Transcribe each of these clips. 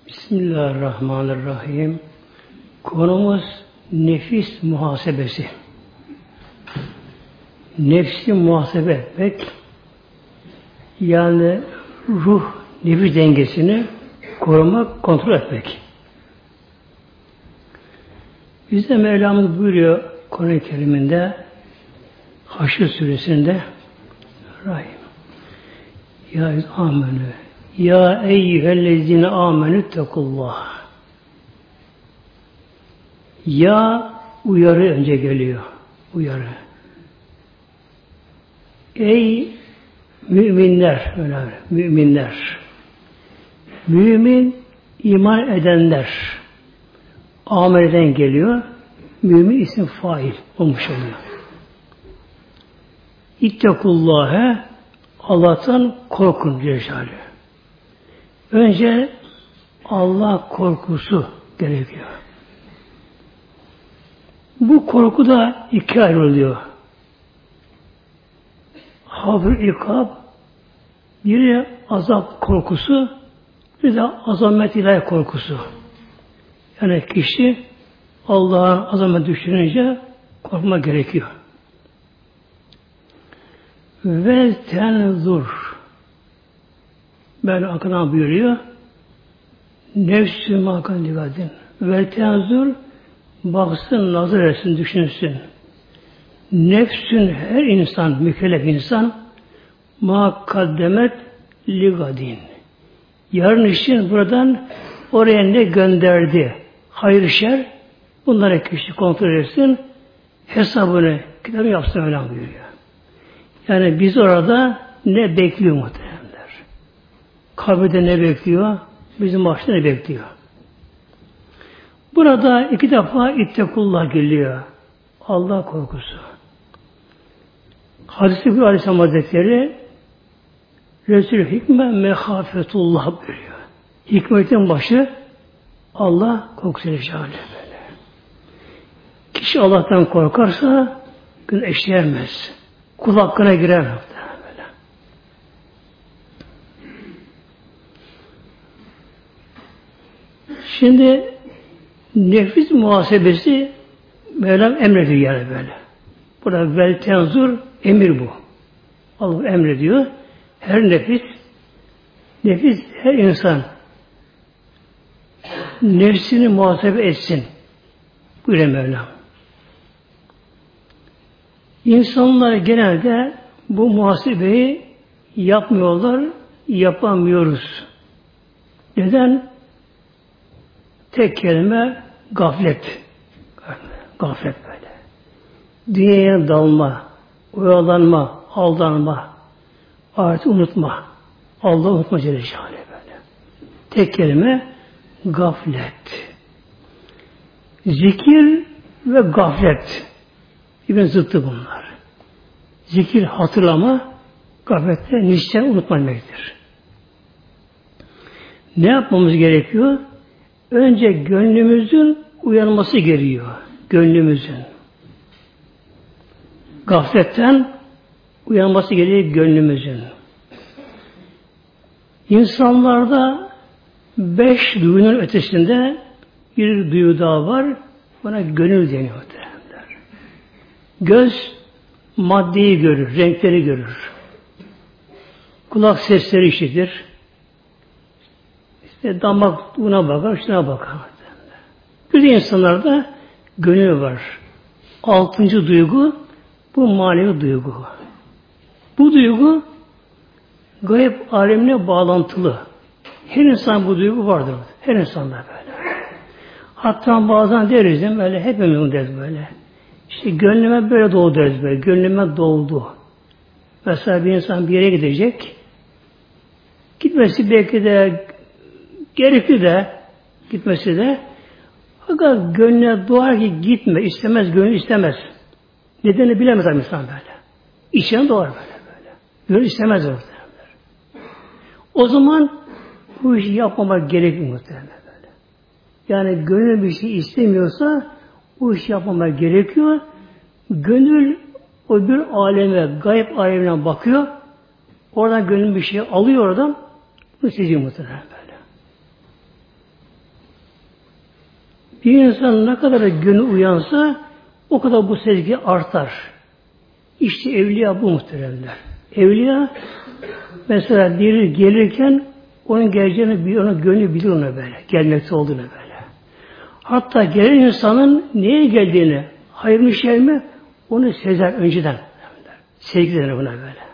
Bismillahirrahmanirrahim. Konumuz nefis muhasebesi. Nefsi muhasebe etmek, yani ruh, nefis dengesini korumak, kontrol etmek. Bizde Mevlamız buyuruyor Kur'an-ı Kerim'inde, Haşr suresinde, Rahim. Ya amenü. Ya eyyühellezine amenü tekullah. Ya uyarı önce geliyor. Uyarı. Ey müminler, öyle müminler. Mümin iman edenler. Amelden geliyor. Mümin isim fail olmuş oluyor. İttekullâhe, Allah'tan korkun Celle. Önce Allah korkusu gerekiyor. Bu korku da ikiye ayrılıyor. Havr-ı ikab, biri azap korkusu, bir de azamet ilahi korkusu. Yani kişi Allah'ın azamet düşününce korkma gerekiyor. Ve tenzur, böyle arkadan buyuruyor, nefsü makan dikkatin. Ve tenzur, baksın, nazar etsin, düşünsün. Nefsün, her insan, mükellef insan, ma kaddemet ligadin. Yarın için buradan oraya ne gönderdi? Hayır şer, bunları kişi kontrol etsin, hesabını, kitabı yapsın, öyle buyuruyor. Yani biz orada ne bekliyor muhtemelen? Kabirde ne bekliyor? Bizim başta ne bekliyor? Burada iki defa ittekullah geliyor. Allah korkusu. Hadis-i Kudu Aleyhisselam Hazretleri Resul-i Hikme mehafetullah buyuruyor. Hikmetin başı Allah korkusu böyle. Kişi Allah'tan korkarsa gün eşleyemez. Kul hakkına giremez. Şimdi nefis muhasebesi Mevlam emrediyor yani böyle. Burada vel tenzur emir bu. Allah emrediyor. Her nefis her insan nefsini muhasebe etsin. Buyuruyor Mevlam. İnsanlar genelde bu muhasebeyi yapmıyorlar, yapamıyoruz. Neden? Tek kelime gaflet. Gaflet böyle. Dünyaya dalma, oyalanma, aldanma, artık unutma. Allah'ı unutma Celle Şanlı böyle. Tek kelime gaflet. Zikir ve gaflet. Birbirinin zıttı bunlar. Zikir hatırlama, gaflette niçin unutma demektir. Ne yapmamız gerekiyor? Önce gönlümüzün uyanması gerekiyor. Gönlümüzün. Gafletten uyanması gerekiyor gönlümüzün. İnsanlarda 5 duyunun ötesinde bir duyu daha var. Buna gönül deniyor. Göz maddeyi görür, renkleri görür. Kulak sesleri işitir. Damak buna bakar, şuna bakar. Bir de insanlarda gönül var. 6. duygu bu manevi duygu. Bu duygu gayb alemine bağlantılı. Her insan bu duygu vardır. Her insanda böyle. Hatta bazen deriz değil mi? Böyle hepimiz deriz böyle. İşte gönlüme böyle doğdu deriz böyle. Gönlüme doğdu. Mesela bir insan bir yere gidecek. Gitmesi belki de gerekli de gitmesi de, fakat gönlüne doğar ki gitme, istemez, gönül istemez. Nedenini bilemez insan böyle. İçine doğar böyle. Gönül istemez muhtemelen. O zaman bu işi yapmamak gerekir muhtemelen böyle. Yani gönül bir şey istemiyorsa bu işi yapmamak gerekiyor. Gönül o bir aleme, gayb alemine bakıyor. Oradan gönül bir şey alıyor oradan. Bu seçiyor muhtemelen böyle. Bir insan ne kadar gönlü uyansa o kadar bu sevgi artar. İşte evliya bu muhteremler. Evliya mesela biri gelirken onun geleceğini onun gönlü bilir onu böyle. Gelmekte olduğunu böyle. Hatta gelen insanın neye geldiğini, hayır mı şer mi onu sezer önceden. Sevgilerini buna böyle.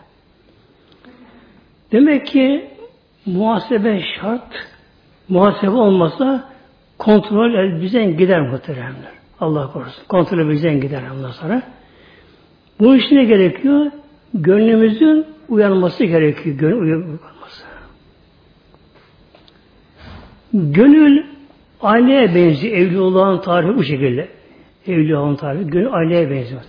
Demek ki muhasebe şart. Muhasebe olmasa kontrol bizden gider muhteremler. Allah korusun. Kontrol bizden gider ondan sonra. Bunun için ne gerekiyor? Gönlümüzün uyanması gerekiyor. Gönül uyanması. Gönül aynaya benziyor. Evliyaullah'ın tarifi bu şekilde. Evliyaullah'ın tarifi. Gönül aynaya benziyor.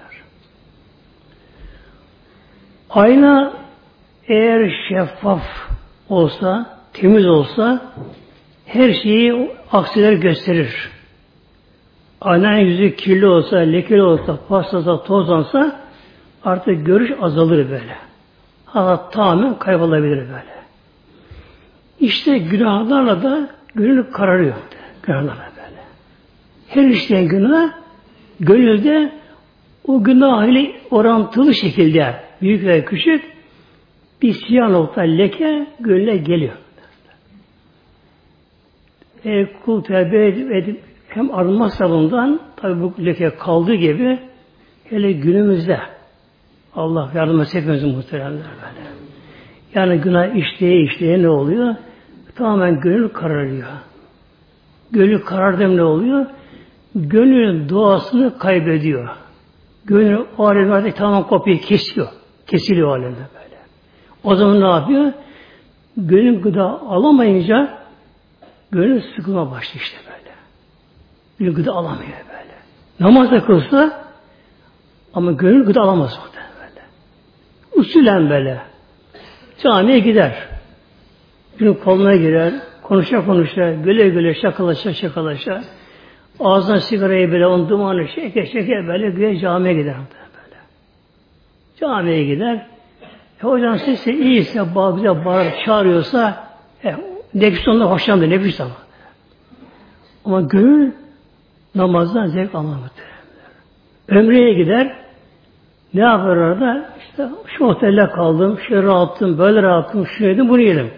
Ayna eğer şeffaf olsa, temiz olsa her şeyi aksiler gösterir. Aynanın yüzü kirli olsa, lekeli olsa, paslansa, tozlansa artık görüş azalır böyle. Hatta tamamen kaybolabilir böyle. İşte günahlarla da gönül kararıyor. Günahlarla böyle. Her işleyen günah gönülde o günah ile orantılı şekilde büyük ve küçük bir siyah nokta leke gönüle geliyor. Kul tevbe edip hem arınmazsa bundan tabi bu leke kaldığı gibi hele günümüzde Allah yardım etsin hepimizin muhteremler böyle. Yani günah işleye ne oluyor? Tamamen gönül kararıyor. Gönül karardı ne oluyor? Gönlün doğasını kaybediyor. Gönül o alemlerde tamamen kopya kesiyor. Kesiliyor o alemde böyle. O zaman ne yapıyor? Gönül gıda alamayınca gönül sıkılma başlıyor işte böyle. Gönül gıda alamıyor böyle. Namaz da kılsa ama gönül gıda alamaz o da böyle. Usulen böyle. Camiye gider. Günün koluna girer. Konuşa güle şakalaşa. Ağzına sigarayı böyle on dumanı şeker böyle güya camiye gider böyle. Camiye gider. Hocam sesi iyiyse bize bağırıp çağırıyorsa nefis ondan hoşlandı nefis ama gönül namazdan zevk almamıştır. Ömreye gider ne yapar orada? İşte şu otelde kaldım, şöyle rahattım, böyle rahattım, şunu yedim, bunu yedim.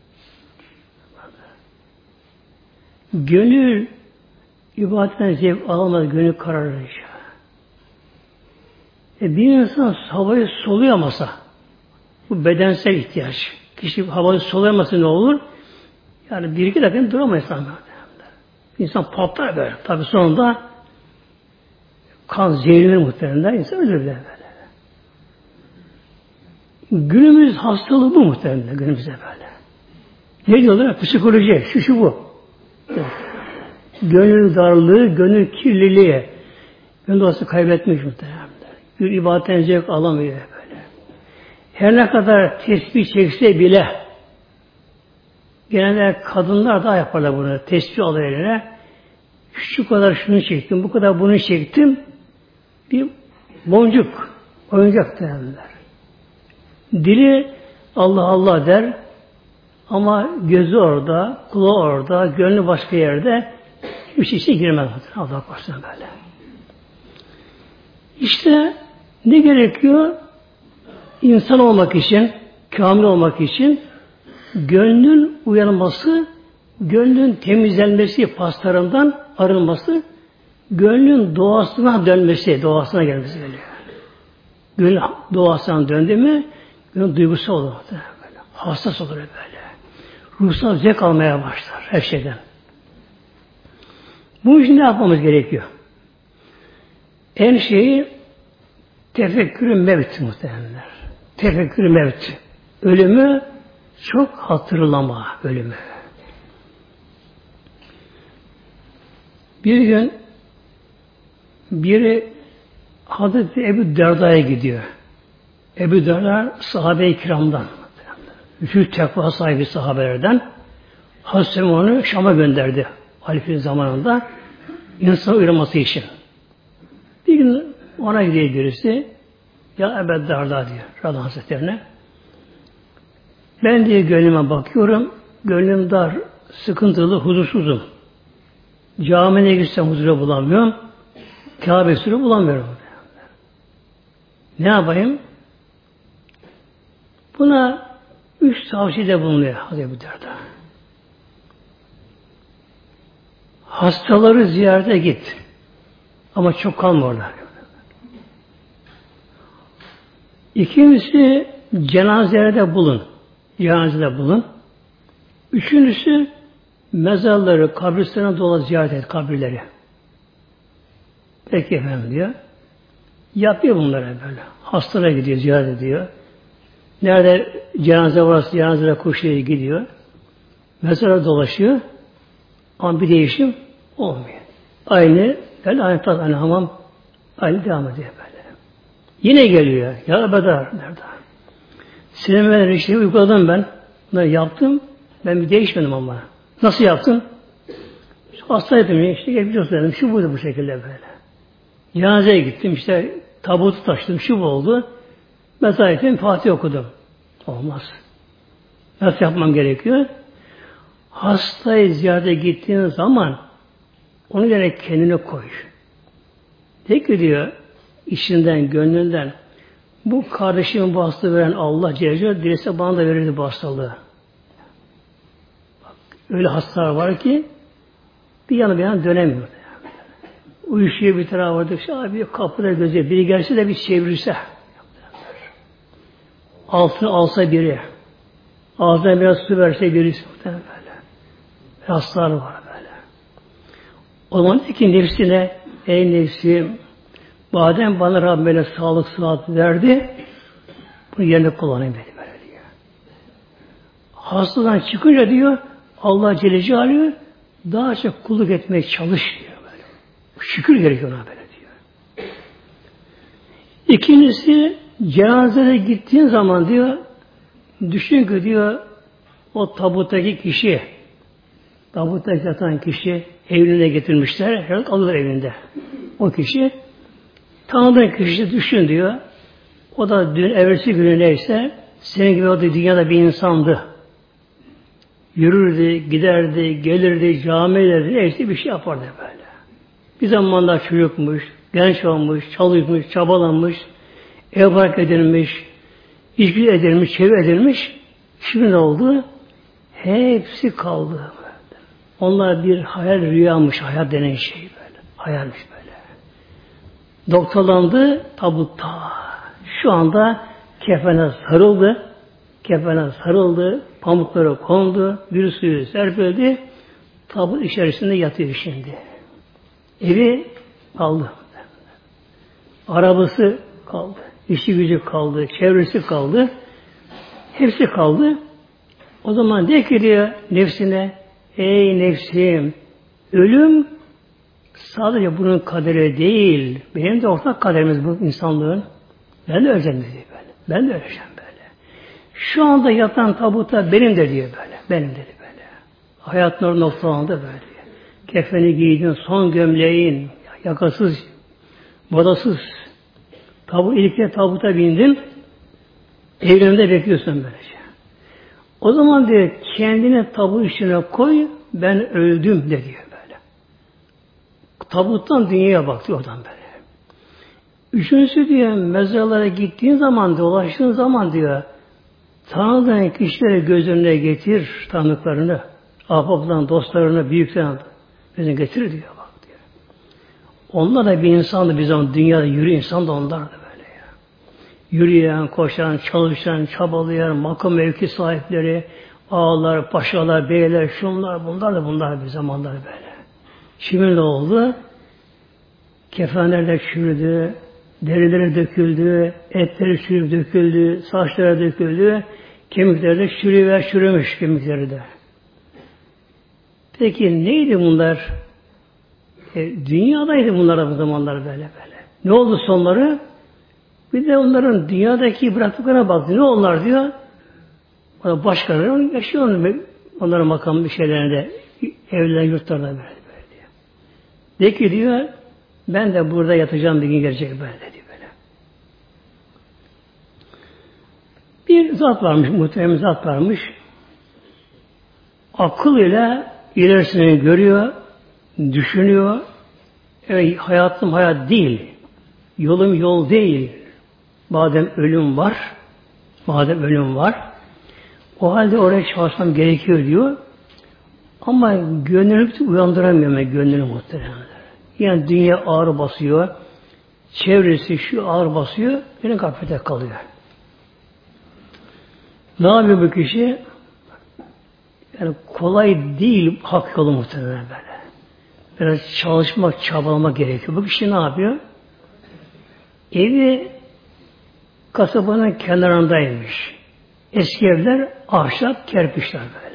Gönül ibadetten zevk alamaz, gönül kararınca. Bir insan havayı soluyamasa, bu bedensel ihtiyaç. Kişi havayı soluyamasa ne olur? Yani bir iki dakika duramayız sanırım. İnsan patlar böyle. Tabi sonunda kan zehirlenir muhtemelen. İnsan ölür bile böyle. Günümüz hastalığı bu muhtemelen. Günümüzde böyle. Ne diyorlar? Psikoloji. Şu bu. Gönül darlığı, gönül kirliliği. Gönül doğası kaybetmiş muhtemelen. Bir ibadetten zevk alamıyor böyle. Her ne kadar tesbih çekse bile genelde kadınlar daha yaparlar bunu. Tesbih alır eline. Şu kadar şunu çektim, bu kadar bunu çektim. Bir boncuk, oyuncak derler. Dili Allah Allah der ama gözü orada, kulağı orada, gönlü başka yerde hiçbir şey içine girmez. Allah korusun böyle. İşte ne gerekiyor? İnsan olmak için, kamil olmak için gönlün uyanması, gönlün temizlenmesi, paslarından arınması, gönlün doğasına dönmesi, doğasına gelmesi geliyor. Gönül doğasına döndü mü, gönül duygusu olur. Böyle. Hassas olur böyle. Ruhsal zevk almaya başlar her şeyden. Bu için ne yapmamız gerekiyor? En şeyi tefekkür-ü mevt muhtemelenler. Tefekkür-ü mevt. Ölümü çok hatırlama ölümü. Bir gün biri Hazreti Ebu Derda'ya gidiyor. Ebu Derda sahabe-i kiramdan. Büyük tekva sahibi sahabelerden. Hazreti onu Şam'a gönderdi. Halife'nin zamanında insan uyarması için. Bir gün ona gidiyor birisi. Ya Ebu Derda diyor Radhan Hazretlerine. Ben diye gönlüme bakıyorum. Gönlüm dar, sıkıntılı, huzursuzum. Camiye gitsem huzuru bulamıyorum. Kabe huzuru bulamıyorum. Ne yapayım? Buna 3 tavsiyede bulunuyor Hazreti Ebu Derda. Hastaları ziyarete git. Ama çok kalma orada. İkincisi cenazelerde bulun. Cenazede bulun. Üçüncüsü mezarları, kabristan'a dola ziyaret et kabirleri. Peki efendim diyor. Yapıyor bunları böyle. Hastalara gidiyor, ziyaret ediyor. Nerede cenaze varsa cenazede koşuyor, gidiyor. Mezara dolaşıyor. Ama bir değişim olmuyor. Aynı, böyle aynı tat, aynı hamam, aynı devam ediyor böyle. Yine geliyor. Ya bedar, nerede? Senin ben işleri uyguladım ben. Bunları yaptım. Ben bir değişmedim ama. Nasıl yaptın? Hastaydım ya, işte geçmiş olsun dedim. Şu buydu bu şekilde böyle. Cenazeye gittim, işte tabutu taşıdım, şu bu oldu. Mesela ettim, Fatih okudum. Olmaz. Nasıl yapmam gerekiyor? Hastayı ziyarete gittiğin zaman onu yerine kendine koy. De ki diyor, içinden, gönlünden bu kardeşimin bu hastalığı veren Allah Celle Celaluhu dilese bana da verirdi bu hastalığı. Bak, öyle hastalar var ki bir yana bir yana dönemiyor. Uyuşuyor bir tarafı vardı. Abi kapıda gözü biri gelse de bir çevirirse. Altını alsa biri. Ağzına biraz su verse birisi. Böyle. Hastalar var böyle. O zaman ki nefsine ey nefsim madem bana Rabbim böyle sağlık sıhhat verdi bunu yerine kullanayım dedi böyle diyor. Hastadan çıkınca diyor Allah Celle Celaluhu daha çok kulluk etmeye çalış diyor böyle. Şükür gerekiyor ona böyle diyor. İkincisi cenazede gittiğin zaman diyor düşün ki diyor o tabuttaki kişi tabutta yatan kişi evine getirmişler. Herhalde alır evinde. O kişi tanıdığın kişi düşün diyor. O da dün evvelsi günü neyse senin gibi o da dünyada bir insandı. Yürürdü, giderdi, gelirdi, camilerdi, neyse bir şey yapardı böyle. Bir zamanlar çocukmuş, genç olmuş, çalışmış, çabalanmış, ev bark edilmiş, işgül edilmiş, çevre edilmiş. Şimdi ne oldu? Hepsi kaldı. Onlar bir hayal rüyamış, hayal denen şey böyle. Hayalmiş böyle. Doktorlandı tabutta. Şu anda kefene sarıldı, pamukları kondu, bir suyu serpildi, tabut içerisinde yatıyor şimdi. Evi kaldı. Arabası kaldı. İşi gücü kaldı. Çevresi kaldı. Hepsi kaldı. O zaman de ki diyor nefsine ey nefsim ölüm sadece bunun kaderi değil. Benim de ortak kaderimiz bu insanlığın. Ben de öleceğim dedi böyle. Ben de öleceğim böyle. Şu anda yatan tabuta benim de diyor böyle. Benim dedi böyle. Hayatın noktalandı böyle. Kefeni giydin, son gömleğin, yakasız, bodasız, ilk tabuta bindin, evreninde bekliyorsun böylece. O zaman diyor, kendini tabut içine koy, ben öldüm de diyor böyle. Tabuttan dünyaya baktı oradan böyle. Üçüncüsü diyor, mezarlara gittiğin zaman, dolaştığın zaman diyor, tanıdığın kişileri göz önüne getir, tanıdıklarını, ahbaplarını, dostlarını, büyüklerini gözüne getir diyor bak diyor. Onlar da bir insandı biz zaman dünyada yürü insan da onlar da böyle ya. Yürüyen, koşan, çalışan, çabalayan, makam mevki sahipleri, ağalar, paşalar, beyler, şunlar, bunlar bir zamanlar böyle. Şimdi ne oldu? Kefenler de çürüdü, derileri döküldü, etleri çürüyüp döküldü, saçları döküldü, kemikleri de çürümüş kemikleri de. Peki neydi bunlar? Dünyadaydı bunlar bu zamanlar böyle. Ne oldu sonları? Bir de onların dünyadaki bıraktıklarına baktı. Ne onlar diyor? Başkaları yaşıyor onların makam bir şeylerinde, evler, yurtlarında böyle diyor. De ki diyor, ben de burada yatacağım bir gün gelecek böyle dedi böyle. Bir zat varmış, muhterem zat varmış. Akıl ile ilerisini görüyor, Düşünüyor. Hayatım hayat değil. Yolum yol değil. Madem ölüm var, o halde oraya çalışmam gerekiyor diyor. Ama gönlünü uyandıramıyor gönlünü muhtemelen. Yani dünya ağır basıyor. Çevresi şu ağır basıyor. Yine gaflete kalıyor. Ne yapıyor bu kişi? Yani kolay değil hak yolu muhtemelen böyle. Biraz çalışmak, çabalamak gerekiyor. Bu kişi ne yapıyor? Evi kasabanın kenarındaymış. Eski evler ahşap, kerpiçler böyle.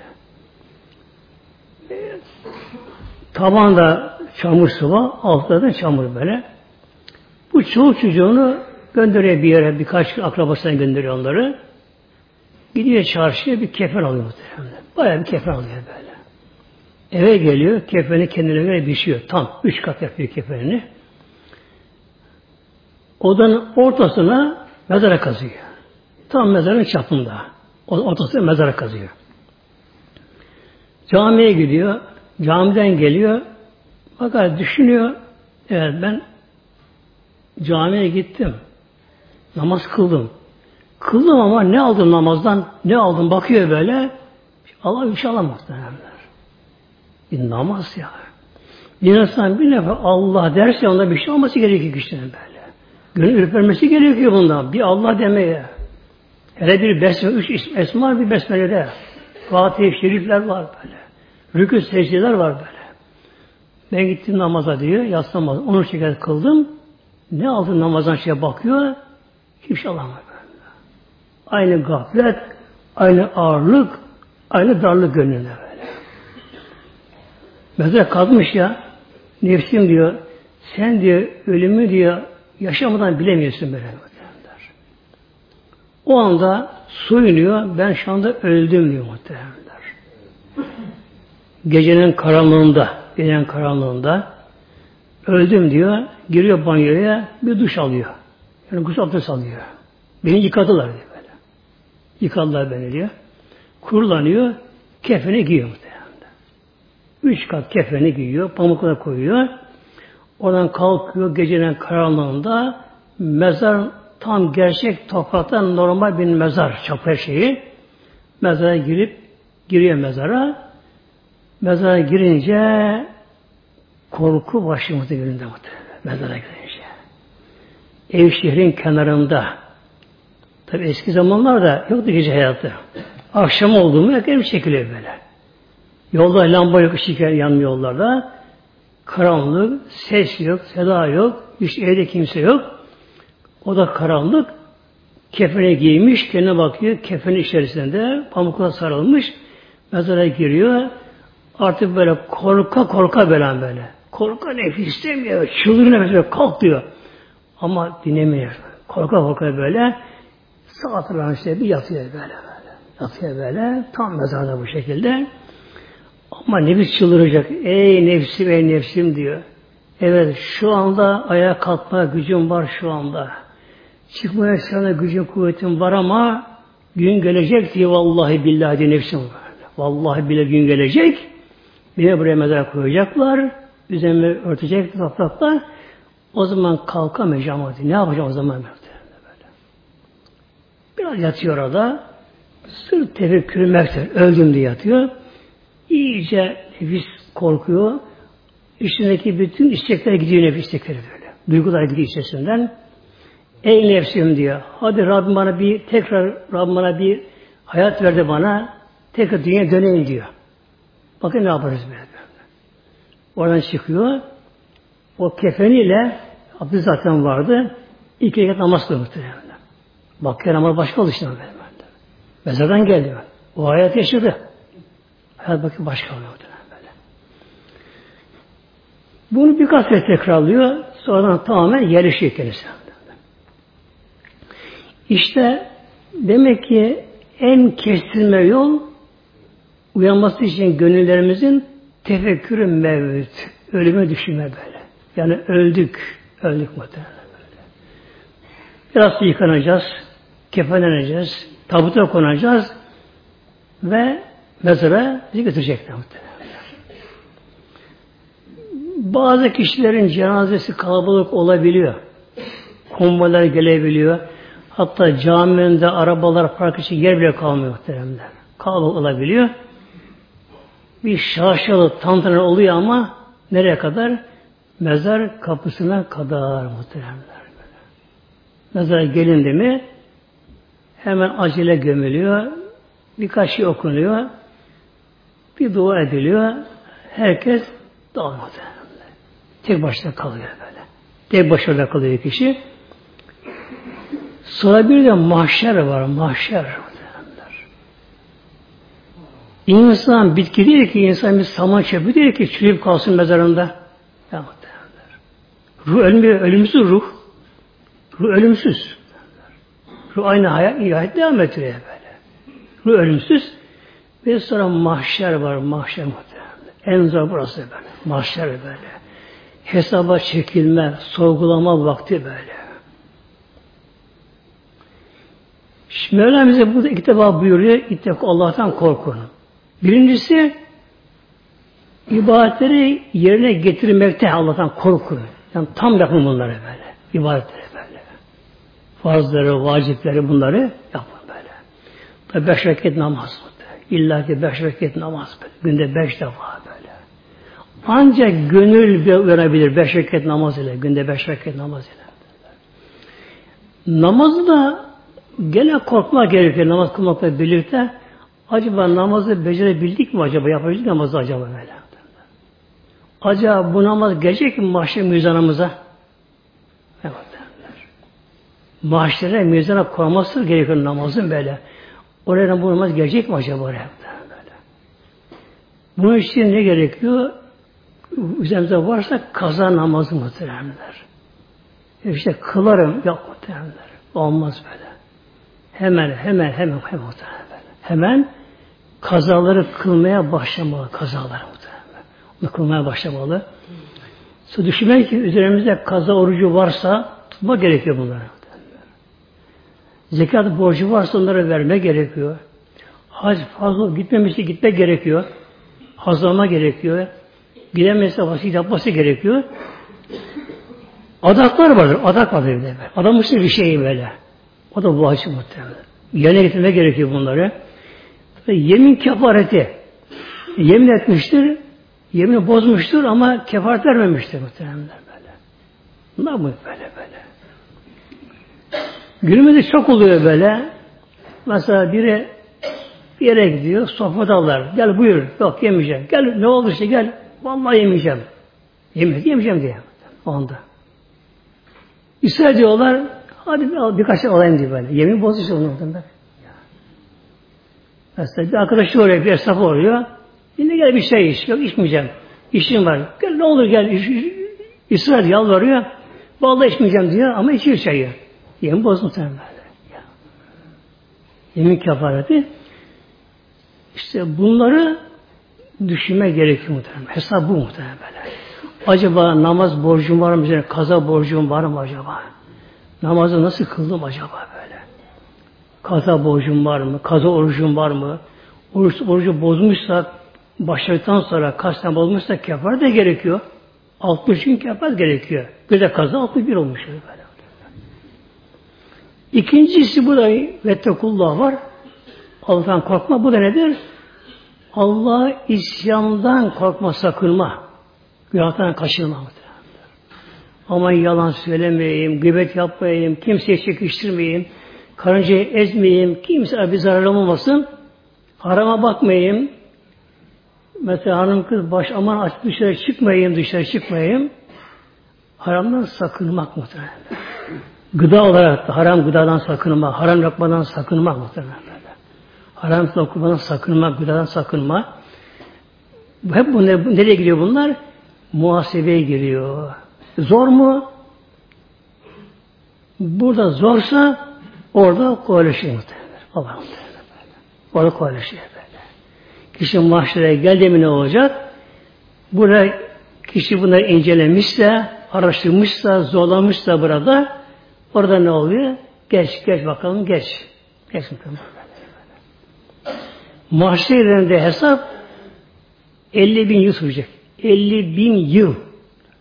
Tabanda çamur sıva, altta da çamur böyle. Bu çoğu çocuğunu gönderiyor bir yere, birkaç akrabasına gönderiyor onları. Gidiyor çarşıya bir kefen alıyor muhtemelen. Bayağı bir kefen alıyor böyle. Eve geliyor, kefeni kendine göre biçiyor. Tam 3 kat yapıyor kefenini. Odanın ortasına mezara kazıyor. Tam mezarın çapında. Ortasına mezara kazıyor. Camiye gidiyor. Camiden geliyor. Fakat düşünüyor. Evet ben camiye gittim. Namaz kıldım. Kıldım ama ne aldım namazdan? Ne aldım? Bakıyor böyle. Allah bir şey alamaz. Bir namaz ya. Bir insan bir nefer Allah derse onda bir şey olması gerekiyor kişinin böyle. Gönül ürpermesi gerekiyor bundan. Bir Allah demeye. Hele bir besmele, 3 esma bir besmelede. Fatih-i Şerifler var böyle. Rükû secdeler var böyle. Ben gittim namaza diyor. Yatsı namazı. Onu şekilde kıldım. Ne aldı namazdan şeye bakıyor. Hiçbir şey alamaz böyle. Aynı gaflet, aynı ağırlık, aynı darlık gönlünde böyle. Mesela kazmış ya. Nefsim diyor. Sen diyor ölümü diyor yaşamadan bilemiyorsun böyle. Der. O anda soyunuyor. Ben şu anda öldüm diyor muhtemelen. Gecenin karanlığında öldüm diyor. Giriyor banyoya bir duş alıyor. Yani gusül abdest alıyor. Beni yıkadılar diyor böyle. Yıkadılar beni diyor. Kurulanıyor. Kefeni giyiyor muhtemelen. 3 kat kefeni giyiyor. Pamukla koyuyor. Oradan kalkıyor gecenin karanlığında mezar tam gerçek topraktan normal bir mezar çapı şeyi. Mezara giriyor mezara. Mezara girince korku başımızda gününde mezara girince. Ev şehrin kenarında. Tabi eski zamanlarda yoktu gece hayatı. Akşam oldu mu ev çekiliyor böyle. Yolda lamba yok, ışık yanmıyor yollarda. Karanlık, ses yok, seda yok, hiç evde kimse yok. O da karanlık. Kefeni giymiş, kendine bakıyor. Kefenin içerisinde pamukla sarılmış. Mezara giriyor. Artık böyle korka böyle. Korka nefis istemiyor. Çıldırıyor nefes kalk diyor. Ama dinlemiyor. Korka böyle. Sağ tarafına işte bir yatıyor böyle. Yatıyor böyle. Tam mezarda bu şekilde. Ama nefis çıldıracak. Ey nefsim diyor. Evet şu anda ayağa kalkmaya gücüm var şu anda. Çıkmaya sana gücüm kuvvetim var ama gün gelecek diye vallahi billahi diye nefsim var. Vallahi bile gün gelecek. Beni buraya mezara koyacaklar. Üzerime örtecek topraklar. O zaman kalkamayacağım. Ne yapacağım o zaman? Böyle. Biraz yatıyor orada. Sırf tefekkürü mekter. Öldüm diye yatıyor. İyice nefis korkuyor. İçindeki bütün istekler gidiyor nefis istekleri böyle. Duygular gidiyor içerisinden. Ey nefsim diyor. Hadi Rabbim bana bir hayat verdi bana. Tekrar dünyaya döneyim diyor. Bakın ne yaparız böyle. Oradan çıkıyor. O kefeniyle abdest zaten vardı. 2 rekat namaz kılıyor muhtemelen. Bakıyor ama başka oldu işte. Mezardan geldi. O hayat yaşadı. Hayat bakın başka oluyor böyle. Bunu birkaç kez tekrarlıyor. Sonradan tamamen yerleşiyor kendisi. İşte demek ki en kestirme yol uyanması için gönüllerimizin tefekkürü mevcut. Ölüme düşünme böyle. Yani öldük muhtemelen böyle. Biraz yıkanacağız, kefenleneceğiz, tabuta konacağız ve mezara bizi götürecekler muhtemelen. Bazı kişilerin cenazesi kalabalık olabiliyor. Konvoylar gelebiliyor. Hatta cami önünde arabalar park için yer bile kalmıyor muhteremler. Kalabalık olabiliyor. Bir şaşalı tantana oluyor ama nereye kadar? Mezar kapısına kadar muhteremler. Mezara gelindi mi hemen acele gömülüyor. Birkaç şey okunuyor. Bir dua ediliyor. Herkes dağılıyor. Tek başına kalıyor böyle. Tek başına kalıyor kişi. Sonra bir de mahşer var. Mahşer. İnsan bitki değil ki, insan bir saman çöpü değil ki çürüyüp kalsın mezarında. Ruh ölmüyor. Ölümsüz ruh. Ruh ölümsüz. Ruh aynı hayat devam ettiriyor böyle. Ruh ölümsüz. Ve sonra mahşer var. Mahşer muhtemelen. En zor burası böyle. Mahşer böyle. Hesaba çekilme, sorgulama vakti böyle. Şimdi Mevlam bize burada iki defa buyuruyor. İtteku Allah'tan korkun. Birincisi ibadetleri yerine getirmekte Allah'tan korkun. Yani tam yapın bunları böyle. İbadetleri böyle. Farzları, vacipleri bunları yapın böyle. Tabi 5 rekat namaz. İlla ki 5 rekat namaz böyle. Günde 5 defa böyle. Ancak gönül verebilir 5 rekat namaz ile. Günde 5 rekat namaz ile. Namazı da gene korkmak gerekiyor. Namaz kılmakla birlikte. Acaba namazı becerebildik mi acaba? Yapabildik namazı acaba böyle? Acaba bu namaz gelecek mi mahşer mizanımıza? Evet. Mahşere mizana koyması gerekiyor namazın böyle. Oraya bu namaz gelecek mi acaba oraya? Böyle. Bunun için ne gerekiyor? Üzerimize varsa kaza namazı muhteremler. İşte kılarım. Yok muhteremler. Olmaz böyle. Hemen muhteremler. Hemen kazaları kılmaya başlamalı. Kazaları muhteremler. Onu kılmaya başlamalı. Sonra düşünmek ki üzerimizde kaza orucu varsa tutma gerekiyor bunları. Zekat borcu varsa onları verme gerekiyor. Hac fazla gitmemişse gitme gerekiyor. Hazırlama gerekiyor. Gidemezse vasiyet yapması gerekiyor. Adaklar vardır. Adak vardır bir de. Adamıştır bir şey böyle. O da vacip muhtemelen. Yerine getirme gerekiyor bunları. Yemin kefareti. Yemin etmiştir. Yemini bozmuştur ama kefaret vermemiştir muhtemelen böyle. Bunlar mı böyle. Günümüzde çok oluyor böyle. Mesela biri bir yere gidiyor, sofradalar. Gel buyur. Yok yemeyeceğim. Gel ne oldu işte gel. Vallahi yemeyeceğim. Yemeyeceğim diye. O anda. İster diyorlar, hadi birkaç şey alayım diye böyle. Yemin bozuyor onlardan da. Mesela bir arkadaşı oraya, bir esnaf oluyor. Yine gel bir şey iç. Yok içmeyeceğim. İşim var. Gel ne olur gel. İsrar yalvarıyor. Vallahi içmeyeceğim diyor ama içiyor çayı. Yemin bozmuş böyle. Yemin kefareti. İşte bunları düşünme gerekiyor muhtemelen. Hesap bu muhtemelen böyle. Acaba namaz borcum var mı? Kaza borcum var mı acaba? Namazı nasıl kıldım acaba böyle? Kaza borcum var mı? Kaza orucum var mı? Orucu bozmuşsa başladıktan sonra kasten bozmuşsa kefaret de gerekiyor. 60 gün kefaret gerekiyor. Bir de kaza 61 olmuş böyle. İkincisi bu da vettekullah var. Allah'tan korkma. Bu da nedir? Allah isyandan korkma, sakınma. Günahtan kaçınma. Aman yalan söylemeyeyim, gıybet yapmayayım, kimseye çekiştirmeyeyim, karıncayı ezmeyeyim, kimseye bir zararım olmasın, harama bakmayayım. Mesela hanım kız aman aç dışarı çıkmayayım. Haramdan sakınmak muhtemelen. Gıda olarak da haram gıdadan sakınma, haram lokmadan sakınmak muhtemelen. Haram lokmadan sakınmak, gıdadan sakınma. Hep bu nereye giriyor bunlar? Muhasebeye giriyor. Zor mu? Burada zorsa orada kolaylaşıyor muhtemelen. Allah muhtemelen. Orada kolaylaşıyor böyle. Kişi mahşere geldi mi ne olacak? Burada kişi bunları incelemişse, araştırmışsa, zorlamışsa orada ne oluyor? Geç bakalım, geç. Geç bakalım. Mahşer yerinde hesap 50.000 yıl sürecek. 50.000 yıl.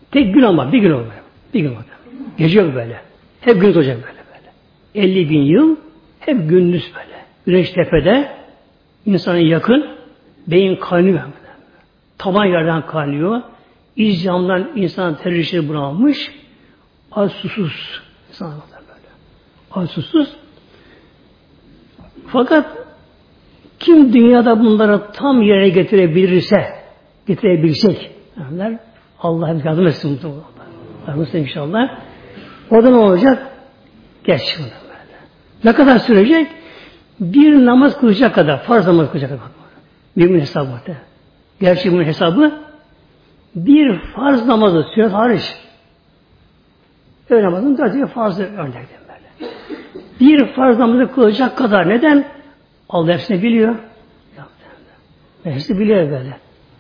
Tek gün ama bir gün olmuyor. Bir gün olmuyor. Gece yok böyle. Hep gündüz olacak böyle. 50 bin yıl hep gündüz böyle. Güneş tepede, insana yakın, beyin kaynıyor. Taban yerden kaynıyor. İzcamdan insan teröristleri bunalmış. Az susuz. İnsan böyle. Az susuz. Fakat kim dünyada bunları tam yere getirebilsek, Allah hep yardım etsin. Yardım etsin inşallah. Orada ne olacak? Geç şimdi böyle. Ne kadar sürecek? Bir namaz kılacak kadar, farz namaz kılacak kadar. Bir gün hesabı. Gerçi bunun hesabı bir farz namazı, sünnet hariç. Öyle namazın sadece farzı örnekten böyle. Bir farz namazı kılacak kadar. Neden? Allah hepsini biliyor. Hepsini biliyor böyle.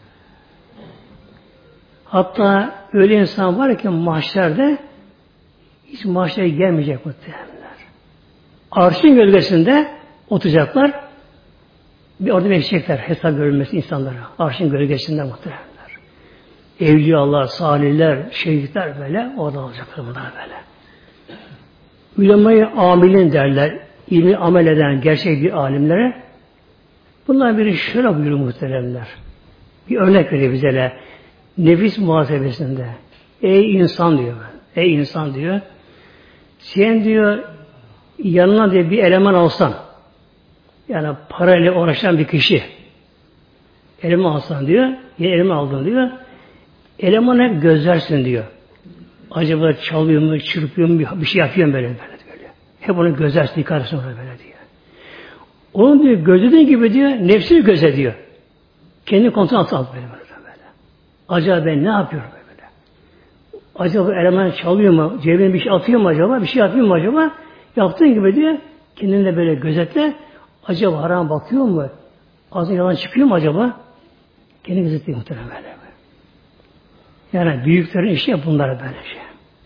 Hatta öyle insan var ki mahşerde hiç mahşere gelmeyecek muhtemelenler. Arşın gölgesinde oturacaklar. Bir orada bekleyecekler hesap görülmesi insanlara. Arşın gölgesinde muhtemelenler. Evliyalar, salihler, şehitler böyle orada olacaklar bunlar böyle. Ulemayı amilin derler. İlmi amel eden gerçek bir alimlere. Bunlar biri şöyle buyuruyor muhteremler. Bir örnek veriyor bize. Nefis muhasebesinde. Ey insan diyor. Ey insan diyor. Sen diyor yanına diye bir eleman alsan, yani parayla uğraşan bir kişi eleman alsan diyor, ya eleman aldın diyor, eleman hep gözlersin diyor. Acaba çalıyor mu, çırpıyor mu, bir şey yapıyor mu böyle. Hep onu gözlersin, yıkarsın böyle diyor. Onun diyor, gözlediğin gibi diyor, nefsini gözlediyor. Kendi kontrol altına böyle. Acaba ben ne yapıyorum böyle? Acaba eleman çalıyor mu, cebine bir şey atıyor mu acaba, bir şey yapıyor mu acaba? Yaptığın gibi diyor, kendini de böyle gözetle. Acaba haram bakıyor mu? Ağzına yalan çıkıyor mu acaba? Kendini gözetliyor muhtemelen böyle. Yani büyüklerin işi bunlar böyle şey.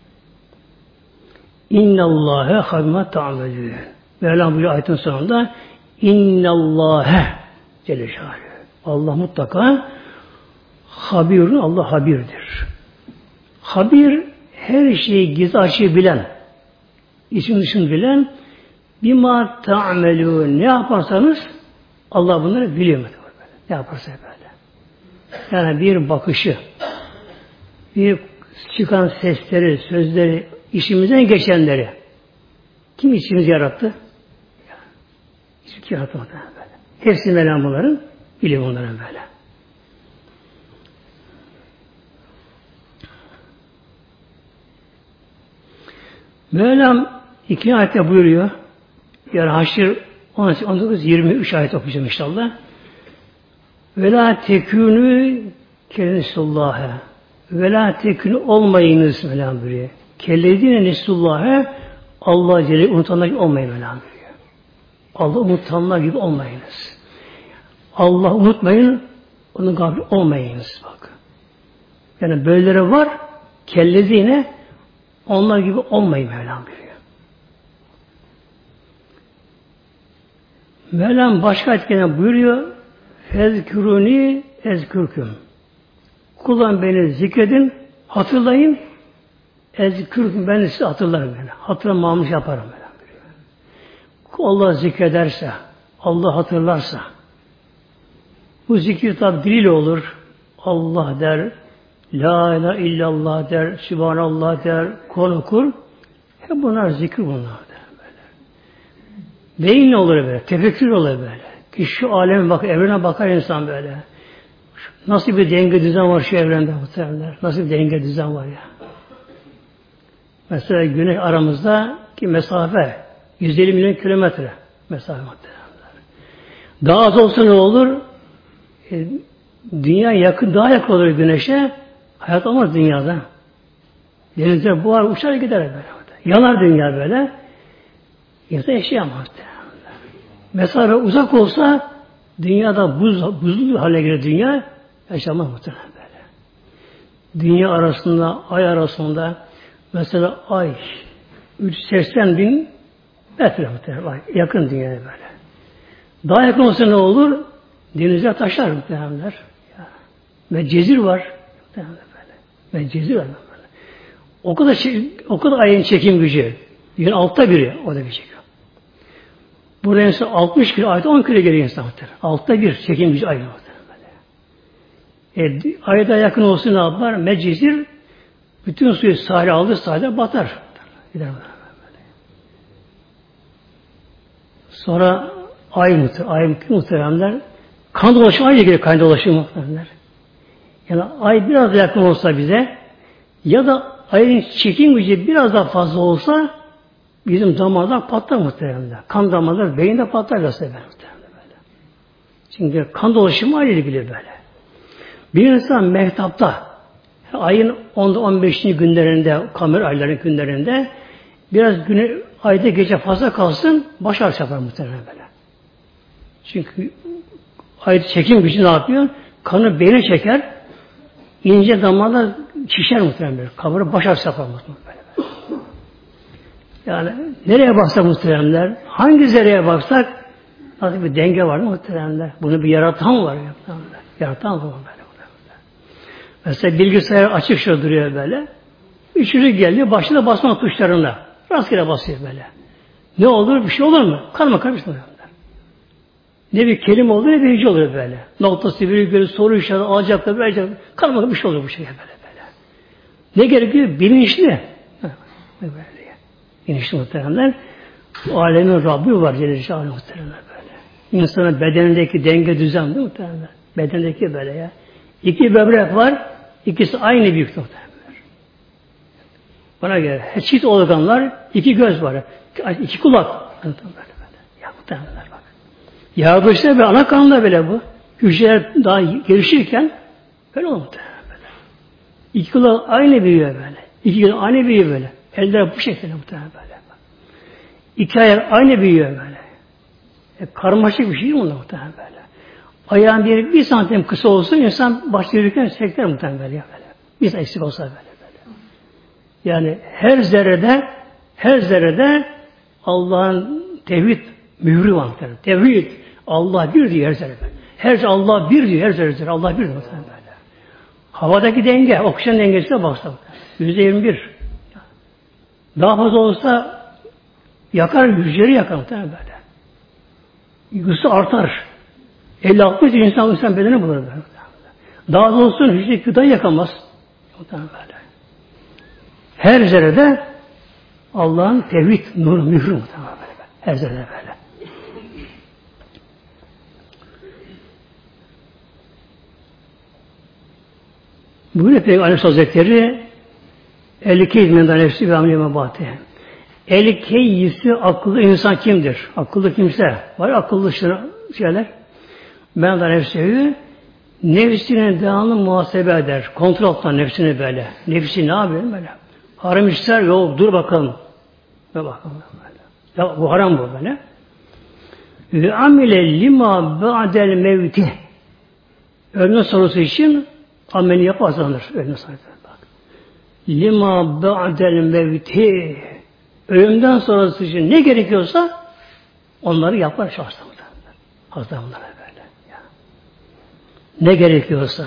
İnnallâhe habime ta'melûn. Mevlam buyuruyor ayetin sonunda İnnallâhe Celle Şânuhu. Allah mutlaka habirun, Allah habirdir. Habir her şeyi gizli açığı bilen, için dışını bilen, bima ta'melûn, ne yaparsanız Allah bunları biliyor. Ne yaparsa böyle. Yani bir bakışı, bir çıkan sesleri, sözleri, işimizden geçenleri kim içimizi yarattı? Hiçbir kim yaratmadı böyle. Hepsi Mevlam bunların, biliyor bunların böyle. Mevlam 2 ayette buyuruyor. Yani Haşr 19-23 ayet okuyacağım inşallah. Ve la tekûnü kellesullâhe. Ve la tekûnü olmayınız Mevlam buyuruyor. Kellezîne nesullâhe Allah Celle unutanlar gibi olmayın Mevlam buyuruyor. Allah unutanlar gibi olmayınız. Allah unutmayın, onun gafil olmayınız bak. Yani böyleleri var, kellezîne onlar gibi olmayın Mevlam buyuruyor. Mevlam başka ayetlerinde buyuruyor fezküruni ezkürküm. Kullan beni zikredin, hatırlayın, ezkürküm, ben sizi hatırlarım. Yani. Hatırlamamız yaparım. Mevlam buyuruyor. Allah zikrederse, Allah hatırlarsa, bu zikir tabi diliyle olur. Allah der, La ilahe illallah der, Sübhanallah der, Kur'an okur. Hep bunlar zikir bunlar der böyle. Beyin olur böyle, tefekkür olur böyle. Ki şu aleme bak, evrene bakar insan böyle. Nasıl bir denge düzen var şu evrende muhtemelenler. Nasıl bir denge düzen var ya. Mesela güneş aramızda ki mesafe 150 milyon kilometre mesafe muhtemelenler. Daha az olsa ne olur? Dünya yakın, daha yakın olur güneşe. Hayat olmaz dünyada. Denizde buhar uçar gider böyle. Yanar dünya böyle. İnsan yaşayamaz. Mesafe uzak olsa dünyada buzlu hale gelir dünya. Yaşamaz muhtemelen böyle. Dünya arasında, ay arasında mesela ay 380 bin metre muhtemelen. Yakın dünyaya böyle. Daha yakın olsa ne olur? Denize taşlar muhtemelenler. Ve cezir var. Ve cezir var. O kadar ayın çekim gücü. Yani altta biri o da bir çekiyor. Burada insan 60 kilo, ayda 10 kilo geliyor insan. Altta bir çekim gücü ayın. Ayda yakın olsun ne yapar? Meclisir bütün suyu sahile alır, sahile batar. Gider sonra ay muhteremler kan dolaşımı aynı gibi kan dolaşımı muhteremler. Yani ay biraz yakın olsa bize ya da ayın çekim gücü biraz daha fazla olsa bizim damardan patlar muhteremler. Kan damarlar beyinde patlar muhteremler. Çünkü kan dolaşımı aynı ilgili böyle. Bir insan mehtapta ayın 10'da 15. günlerinde, kamer ayların günlerinde biraz ayda gece fazla kalsın baş ağrısı yapar muhtemelen böyle. Çünkü ay çekim gücü ne yapıyor? Kanı beyne çeker, ince damarlar şişer muhtemelen böyle. Kabarır baş ağrısı yapar muhtemelen böyle. Yani nereye baksak muhtemelenler, hangi zerreye baksak nasıl bir denge var muhtemelenler. Bunu bir yaratan var. Yaratan var böyle. Mesela bilgisayar açık şurada duruyor böyle. Üçüncü geliyor, başına basma tuşlarına. Rastgele basıyor böyle. Ne olur? Bir şey olur mu? Karma karıştırıyor. Ne bir kelime olur, ne bir hece olur böyle. Noktası, virgülü, soru işareti, alacaklar, verecekler. Karma bir şey olur bu şekilde böyle. Ne gerekiyor? Bilinçli. Böyle. Bilinçli muhteremler. Bu alemin Rabbi var Celle Celaluhu muhteremler böyle. İnsanın bedenindeki denge düzen değil muhteremler. Bedendeki böyle ya. İki böbrek var. İkisi aynı büyüklükte muhteremler. Bana göre çift organlar, iki göz var. İki kulak. Ya muhteremler bak. Yaratılışta ve ana kanında bile bu. Hücreler daha gelişirken böyle olur muhteremler böyle. İki kulak aynı büyüyor böyle. İki göz aynı büyüyor böyle. Eller bu şekilde muhteremler böyle. İki ayak aynı büyüyor böyle. Karmaşık bir şey değil mi bunlar muhtemelen böyle? Ayağın bir santim kısa olsun insan başta yürürken sekler muhtemelen böyle. Bir santim eksik olsa böyle. Yani her zerrede Allah'ın tevhid mührü var muhtemelen. Tevhid Allah bir diyor her zerrede. Her Allah bir diyor her zerrede. Allah bir diyor muhtemelen böyle. Havadaki denge, oksijen dengesine baksa %21. Daha fazla olsa yakar, hücreleri yakar muhtemelen böyle. Yüzü artar. 50-60 insan bedeni bulur böyle. Daha da olsun hücre gıdayı yakamaz. Muhtemelen böyle. Her zerrede Allah'ın tevhid nuru mührü muhtemelen böyle. Her zerrede böyle. Bugün Peygamber Aleyhisselatü Hazretleri El-Keyyiz'den nefsi ve ameli mebati. El-Keyyiz'i akıllı insan kimdir? Akıllı kimse. Var akıllı şeyler. Ben de nefsi nefsine devamlı muhasebe eder. Kontrol altına nefsini böyle. Nefsi ne yapıyor böyle? Haram işler yok. Dur bakalım. Dur bakalım böyle. Ya bu haram bu böyle. Ve amile lima ba'del mevti. Ölme sorusu için ameli yapazlanır. Ölme sorusu. Bak. Lima ba'del mevti. Ölümden sonrası için ne gerekiyorsa onları yapar şahsen. Hazır bunlara böyle. Ya. Ne gerekiyorsa.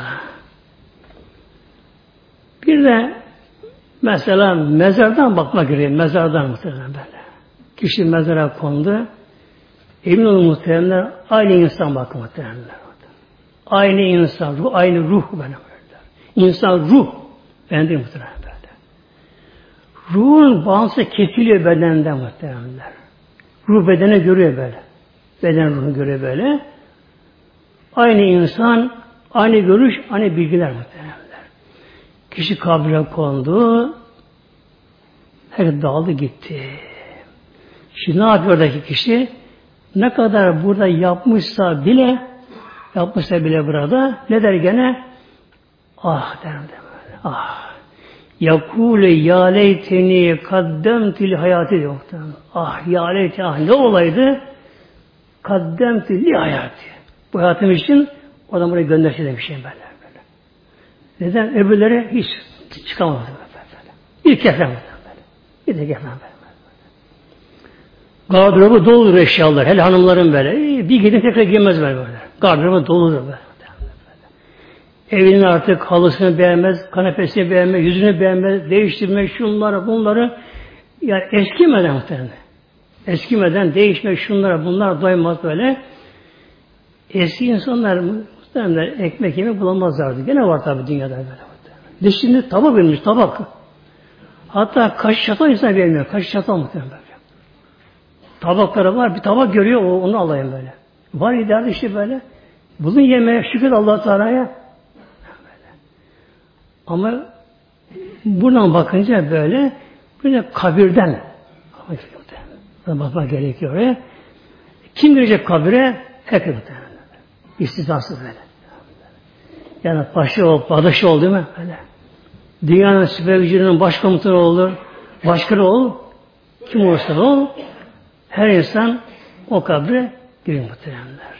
Bir de mesela mezardan bakmak gerekiyor. Mezardan muhtemelen böyle. Kişi mezara kondu. Emin olun muhtemelen aynı insan bakın muhtemelen. Aynı insan, aynı ruh böyle. İnsan ruh. Ben de muhtemelen böyle. Ruhun bağımsız kesiliyor bedenden muhtemelen. Ruh bedene görüyor böyle. Beden ruhunu görüyor böyle. Aynı insan, aynı görüş, aynı bilgiler muhtemelen. Kişi kabre kondu. Her dağıldı gitti. Şimdi ne yapıyor oradaki kişi? Ne kadar burada yapmışsa bile burada ne der gene? Ah der böyle. Ah. Yakule ya leyteni kaddemtil hayatı diyor. Ah ya leyteni, ah ne olaydı? Kaddemtil li hayatı. Bu hayatım için o adam buraya gönderse de bir şey böyle. Neden? Öbürleri hiç çıkamadı. İlk kefren böyle. Bir de kefren böyle. Gardırobu doludur eşyalar. Hele hanımların böyle. Bir gidin tekrar giymez böyle. Gardırobu doludur böyle. Evinin artık halısını beğenmez, kanepesini beğenmez, yüzünü beğenmez, değiştirmek şunları bunları. Yani eskimeden muhtemelen. Eskimeden değişmek şunlara bunlar doymaz böyle. Eski insanlar muhtemelen ekmek yemek bulamazlardı. Gene var tabi dünyada böyle. Şimdi tabak verilmiş, tabak. Hatta kaşık çatal insan vermiyor. Kaşık çatal muhtemelen böyle. Tabakları var, bir tabak görüyor, onu alayım böyle. Var ileride işte böyle. Bunun yemeğe şükür Allah Teala'ya. Ama buradan bakınca böyle kabirden bakmak gerekiyor oraya. Kim girecek kabire? Herkes muhtemelen. İstisnasız böyle. Yani paşa ol, padaşı ol değil mi? Böyle. Dünyanın süper gücünün başkomutanı olur, başkanı ol, kim olursa ol, her insan o kabre giriyor muhtemelenler.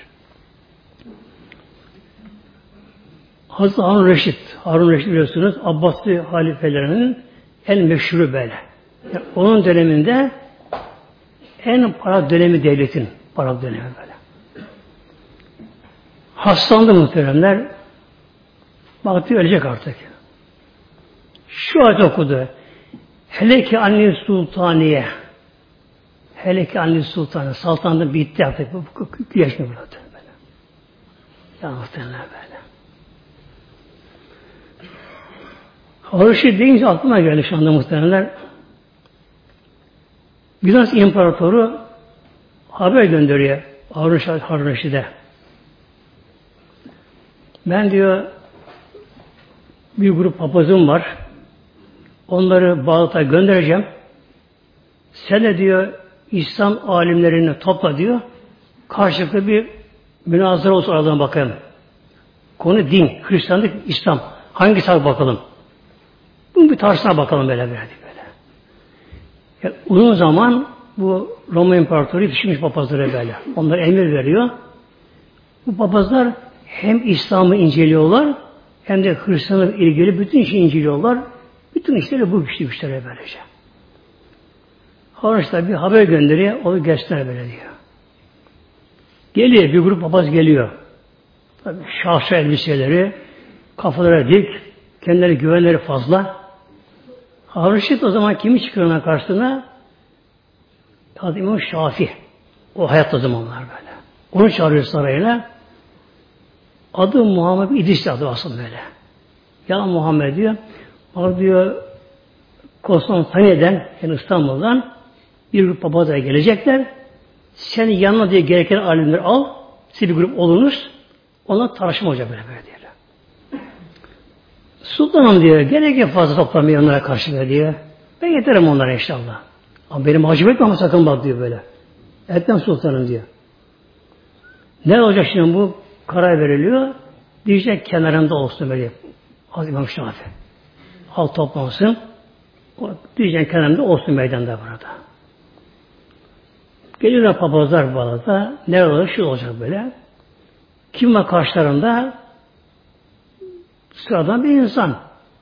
Hazreti Harun Reşit biliyorsunuz, Abbasi halifelerinin en meşhuru böyle. Yani onun döneminde en para dönemi devletin para dönemi böyle. Hastalandı muhteremler. Baktı ölecek artık. Şu ayet okudu. Hele ki anne sultaniye. Hele ki anne sultaniye. Saltanatı bitti artık. Yaşmıyor burada. Böyle. Ya muhteremler böyle. Harun deyince aklıma geldi şu anda muhteremler. Bizans İmparatoru haber gönderiyor Harun Reşid'e. Ben diyor bir grup papazım var. Onları Bağdat'a göndereceğim. Sen de diyor İslam alimlerini topla diyor. Karşılıklı bir münazara olsun aradan bakalım. Konu din, Hristiyanlık, İslam. Hangisi bakalım? Bunun bir tarzına bakalım böyle. Yani uzun zaman bu Roma İmparatoru yetişmiş papazlara böyle. Onlara emir veriyor. Bu papazlar hem İslam'ı inceliyorlar hem de Hristiyanlıkla ilgili bütün işi inceliyorlar. Bütün işleri bu güçlü böylece. Harun bir haber gönderiyor, onu göster böyle diyor. Geliyor, bir grup papaz geliyor. Tabii şahsı elbiseleri, kafalara dik, kendileri güvenleri fazla. Harun o zaman kimi çıkıyor ona karşısına? Hazreti İmam Şafii. O hayatta zamanlar böyle. Onu çağırıyor sarayına. Adı Muhammed İdris adı aslında böyle. Ya Muhammed diyor. O diyor Konstantiniyye'den yani İstanbul'dan bir grup papazlara gelecekler. Sen yanına diye gereken alimleri al. Siz bir grup olunuz. Onunla tartışma olacak böyle diyor. Sultanım diyor. Gerek fazla toplamıyor onlara karşı diyor. Ben yeterim onlara inşallah. Ama benim acip etme ama sakın bak diyor böyle. Etmem sultanım diyor. Ne olacak şimdi bu? Karar veriliyor. Diyecek kenarında olsun böyle. Hazreti İmam Şafii. Halk toplansın. Diyecek kenarında olsun meydanda burada. Geliyorlar papazlar Bağdat'a. Ne olacak? Şu olacak böyle. Kim var karşılarında? Sıradan bir insan.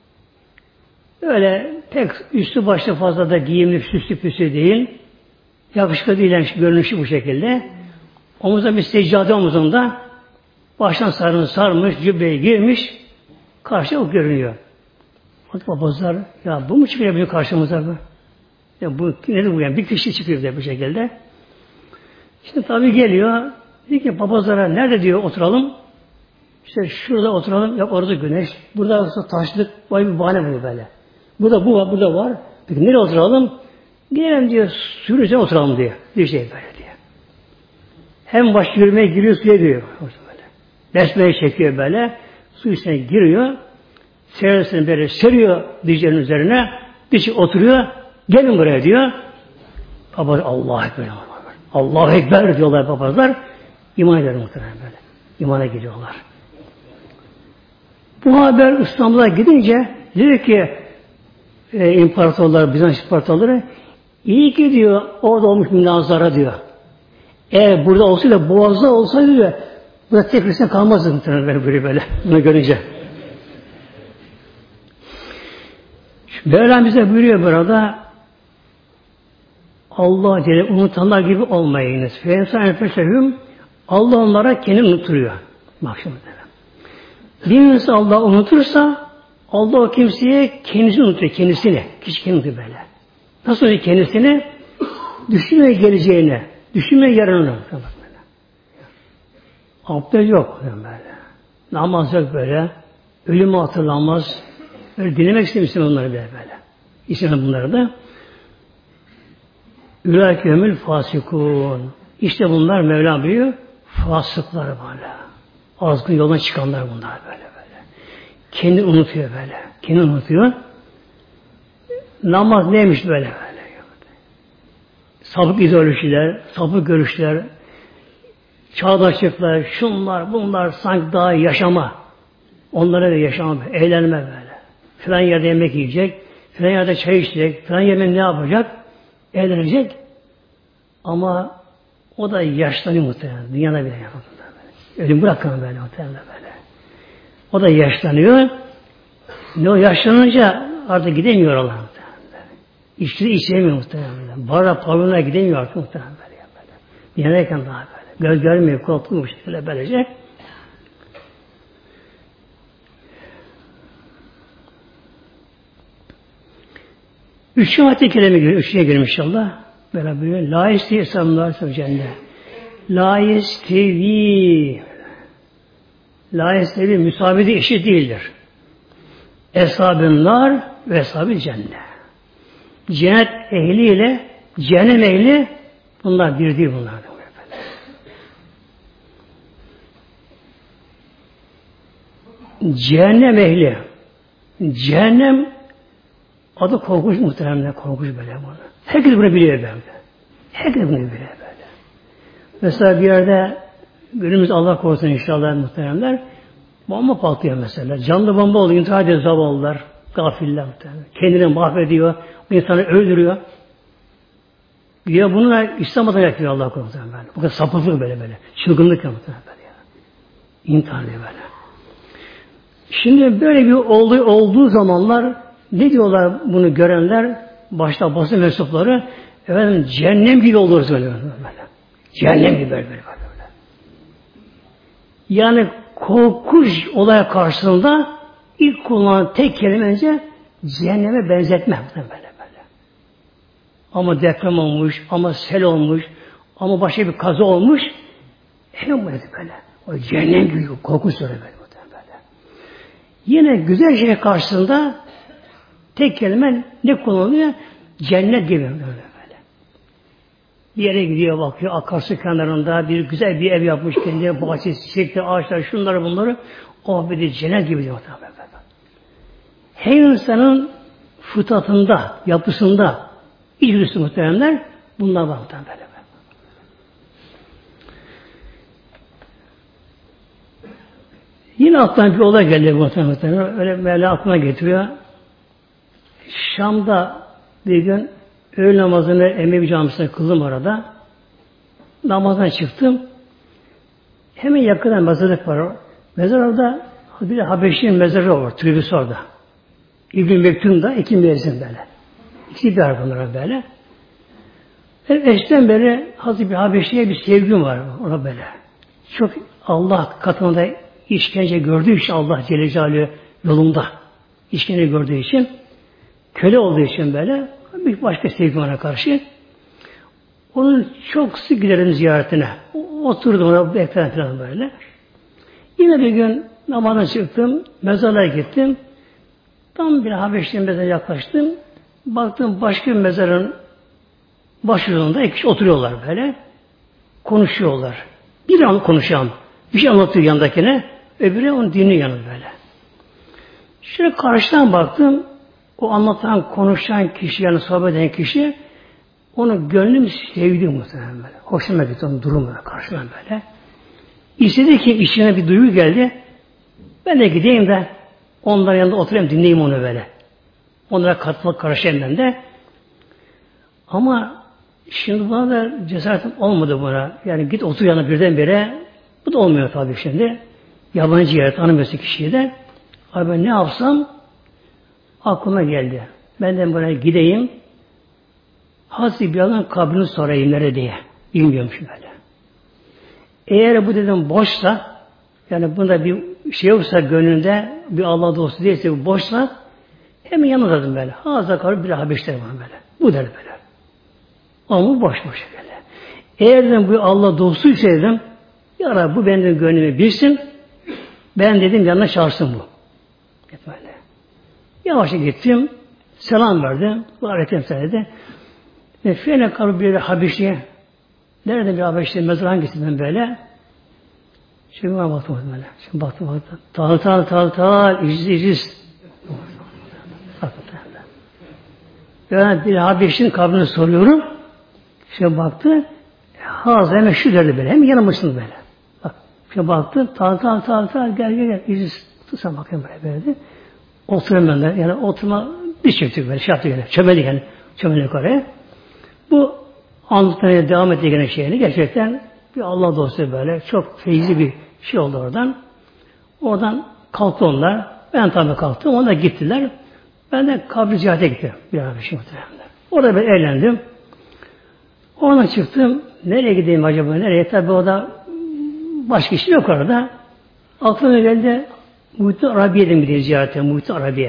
Öyle pek üstü başta fazla da giyimli, süslü püslü değil. Yakışıklı değil, görünüşü bu şekilde. Omuzda bir seccade omuzunda baştan sarmış, cübbeyi giymiş. Karşı o görünüyor. Papazlar, ya bu mu çıkıyor bizim karşımıza? Ya bu nedir bu yani? Bir kişi çıkıyor da bu şekilde. Şimdi tabii geliyor. Diyor ki papazlara nerede diyor oturalım? İşte şurada oturalım. Yok orada güneş. Burada taşlık. Vay bir bahane buluyor böyle. Burada bu var, burada var. Peki nereye oturalım? Gidelim diyor. Suyun üzerine oturalım diyor. Bir şey böyle diyor. Hem baş yürümeye giriyor suya diyor. Böyle. Besmeye çekiyor böyle. Su içine giriyor. Serisini böyle seriyor dizlerinin üzerine. Dişi oturuyor. Gelin buraya diyor. Papaz Allahu Ekber. Allahu Ekber diyorlar papazlar. İman eder muhtemelen böyle. İmana giriyorlar. Bu haber İstanbul'a gidince diyor ki imparatorlar, Bizans imparatorları iyi ki diyor orada olmuş münazara diyor. Eğer burada olsaydı Boğaz'da olsaydı diyor burada tek Hristiyan kalmazdı muhtemelen böyle. Bunu görünce. Mevlam bize buyuruyor burada Allah Celle unutanlar gibi olmayınız. Feyinsan enfesehüm Allah onlara kendini unutturuyor. Bak şimdi. Bir insan Allah unutursa Allah o kimseye kendisini unutuyor. Kendisini. Kişi kendini unutuyor böyle. Nasıl unutuyor kendisini? Düşünmeye geleceğini. Düşünmeye yarını. Abdest yok. Böyle. Namaz yok böyle. Ölümü hatırlanmaz. Öyle dinlemek istemiyor bunları böyle. İstemem bunları da. Ülâke ömül fasikûn. İşte bunlar Mevla buyuruyor. Fasıklar böyle. Azgın yoldan çıkanlar bunlar böyle. Kendini unutuyor böyle. Kendini unutuyor. Namaz neymiş böyle. Sapık ideolojiler, sapık görüşler, çağdaşlıklar, şunlar, bunlar sanki daha yaşama. Onlara da yaşama, eğlenme böyle. Filan yerde yemek yiyecek, filan yerde çay içecek, filan yerde ne yapacak? Eğlenecek. Ama o da yaşlanıyor muhtemelen. Dünyada bile yapıyor. Ölüm bırakın böyle muhtemelen böyle. O da yaşlanıyor. Ne o yaşlanınca artık gidemiyor Allah muhtemelen. İçleri içemiyor muhtemelen. Bara pavyona gidemiyor artık muhtemelen böyle. Dünyadayken daha böyle. Göz görmüyor, korkmuş böylece. Üçüncü ayet-i kerime giriyor. Üçüncüye girelim inşallah. Böyle la istevi esamlar cennet. La istevi. La istevi müsabede eşit değildir. Eshab-ı nar ve eshab-ı cennet. Cennet ehliyle cehennem ehli bunlar bir değil bunlar. Cehennem ehli. Cehennem adı korkunç muhtemelen, korkunç böyle bunu. Herkes bunu biliyor böyle. Herkes bunu biliyor böyle. Mesela bir yerde günümüz Allah korusun inşallah muhteremler bomba patlıyor mesela. Canlı bomba oluyor, intihar ediyor zavallılar, gafiller muhtemelen. Kendini mahvediyor, bu insanı öldürüyor. Ya bununla İslam adına yapıyor Allah korusun böyle. Bu kadar sapıklık böyle. Çılgınlık muhtemelen böyle ya. İntihar diyor böyle. Şimdi böyle bir olduğu zamanlar ne diyorlar bunu görenler? Başta basın mensupları efendim cehennem gibi oluruz böyle. Cehennem gibi böyle. Yani korkunç olay karşısında ilk kullanılan tek kelime önce cehenneme benzetme böyle. Ama deprem olmuş, ama sel olmuş, ama başka bir kaza olmuş. Hemen böyle. O cehennem gibi korkunç söyle böyle. Yine güzel şey karşısında tek kelime ne kullanılıyor? Cennet gibi böyle. Bir yere gidiyor bakıyor, akarsu kenarında bir güzel bir ev yapmış kendine, bahçesi, çiçekler, ağaçlar, şunları bunları. Oh bir de cennet gibi diyor. Her insanın fıtratında, yapısında, içgüdüsü muhteremler bunlar var böyle. Yine aklıma bir olay geldi muhtemelen. Öyle Mevla aklıma getiriyor. Şam'da bir gün öğle namazını Emevi Camisi'nde kıldım arada. Namazdan çıktım. Hemen yakından mezarlık var. Mezarlıkta bir Habeşi'nin mezarı var. Tribüsü orada. İbn-i Mektum'da iki müezzin böyle. İkisi bir arkamda böyle. Ben eşten beri Hazreti bir Habeşi'ye bir sevgim var ona böyle. Çok Allah katında işkence gördüğü için Allah Celle Celaluhu yolunda işkence gördüğü için köle olduğu için böyle bir başka sevgim ona karşı. Onun çok sık giderim ziyaretine. Oturdum ona beklerim falan böyle. Yine bir gün namazdan çıktım. Mezarlığa gittim. Tam bir Habeşli'nin mezarına yaklaştım. Baktım başka bir mezarın başucunda iki kişi oturuyorlar böyle. Konuşuyorlar. Bir an konuşan. Bir şey anlatıyor yanındakine. Öbürü onun dinliyor yanında böyle. Şöyle karşıdan baktım. O anlatan, konuşan kişi yani sohbet eden kişi onu gönlüm sevdi muhtemelen böyle. Hoşuma gitti onun durumu karşıdan böyle. İstedi ki içine bir duygu geldi. Ben de gideyim de onların yanında oturayım dinleyeyim onu böyle. Onlara katılıp karışayım ben de. Ama şimdi bana da cesaretim olmadı buna. Yani git otur yanına birdenbire. Bu da olmuyor tabii şimdi. Yabancı yer tanımıyorsun kişiyi de. Abi ben ne yapsam aklıma geldi. Ben de buraya gideyim. Hazreti Bilal'ın kabrini sorayım nerede diye. Bilmiyormuş böyle. Eğer bu dedim boşsa yani bunda bir şey yoksa gönlünde bir Allah dostu değilse bir boşsa hemen yanılırdım böyle. Hazır kalır bir Habeş der bana böyle. Bu der böyle. Ama boş boş böyle. Eğer dedim bu Allah dostuysa dedim ya Rabbi bu benim gönlümü bilsin ben dedim yanına çağırsın bu. Böyle. Yavaşça gittim. Selam verdim. Aleyküm selam. Fene kalır bir Habeşi'ye. Nerede bir Habeşi? Mezar hangisinden böyle? Şimdi bana baktım böyle. Şimdi baktım. Tal. İciz. Ben bir Habeşi'nin kabrini soruyorum. Şimdi baktı. Hazır hemen şu derdi böyle. Hem yanılmışsın böyle. Bak. Şimdi baktı. Tal. Gel. İciz. Tutsan bakayım böyle. Oturayım ben de. Yani oturma biz çektik böyle. Şey yaptık yani. Çömeldik yani. Çömeldik oraya. Bu anlatmaya devam ettiği gene şeyini gerçekten bir Allah dostu böyle. Çok feyizli bir şey oldu oradan. Oradan kalktı onlar. Ben tabii kalktım. Onlar gittiler. Ben de kabri ziyarete gittim. Bir ara bir şey muhtemelen. Orada ben eğlendim. Oradan çıktım. Nereye gideyim acaba? Nereye? Tabii o da başka işim yok orada. Aklıma geldi. Muhittin Arabiye'den gideyim ziyarete. Muhittin Arabiye.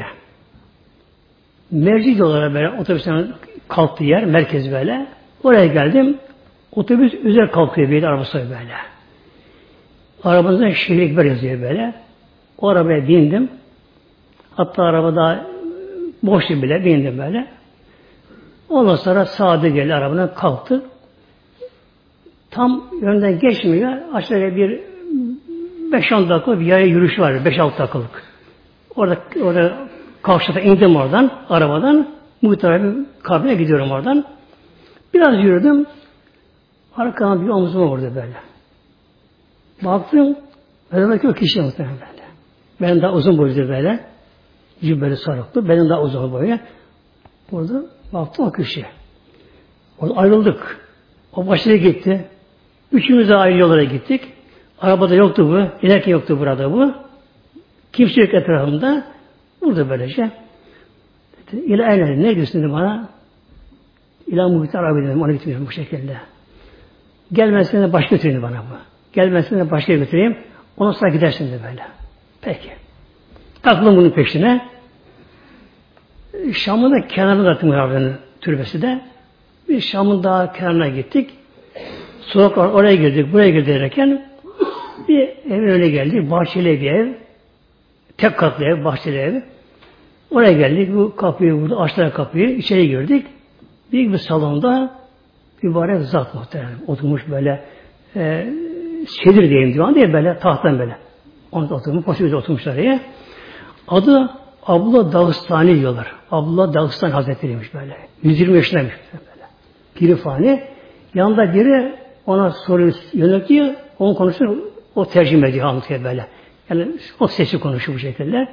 Merci olarak böyle otobüsten kalktığı yer. Merkez böyle. Oraya geldim. Otobüs üzeri kalkıyor bir arabası böyle. Arabanızda Şehir Ekber yazıyor böyle. O arabaya bindim. Hatta arabada boştu bile bindim böyle. Ondan sonra sağda geldi arabadan kalktı. Tam yönden geçmiyor. Aşağıya bir 5-10 dakika bir yaya yürüyüş var. 5-6 dakikalık. Orada kavşakta indim oradan. Arabadan. Muhtemelen kabrine gidiyorum oradan. Biraz yürüdüm. Arkadan bir omzuma vurdu böyle. Baktım. Ödemdeki o kişi muhtemelen böyle. Benim daha uzun boyuydu böyle. Cübbeli sarıklı. Benim daha uzun boyu. Burada baktım o kişi. Orada ayrıldık. O başına gitti. Üçümüz de ayrı yollara gittik. Arabada yoktu bu. İnerken yoktu burada bu. Kimse yok etrafında. Burada böylece. İla aynen. Ne diyorsun dedi bana? İla Muhittin Arabi dedim. Ona gitmiyorum bu şekilde. Gelmezsen de başka götüreyim bana bu. Gelmezsen de başka götüreyim. Ondan sonra gidersin de böyle. Peki. Taktım bunun peşine. Şam'ın da kenarına attım Arabi'nin türbesi de. Biz Şam'ın daha kenarına gittik. Sokaklar oraya girdik, buraya girdik derken bir evin önüne geldik. Bahçeli bir ev. Tek katlı ev, bahçeli ev. Oraya geldik. Bu kapıyı vurdu. Açtılar kapıyı. İçeri girdik. Büyük bir salonda mübarek zat muhtemelen. Oturmuş böyle sedir diyeyim diyor. Değil böyle tahttan böyle. Onu oturmuş. Paşa oturmuşlar oraya. Adı Abdullah Dağıstani diyorlar. Abdullah Dağıstani Hazretleri'ymiş böyle. 120 yaşındaymış böyle. Pirifani. Yanında biri ona soruyu yöneltiyor. Onun konuşuyor. O tercüme ediyor. Anlatıyor böyle. Yani o sesi konuşuyor bu şekilde.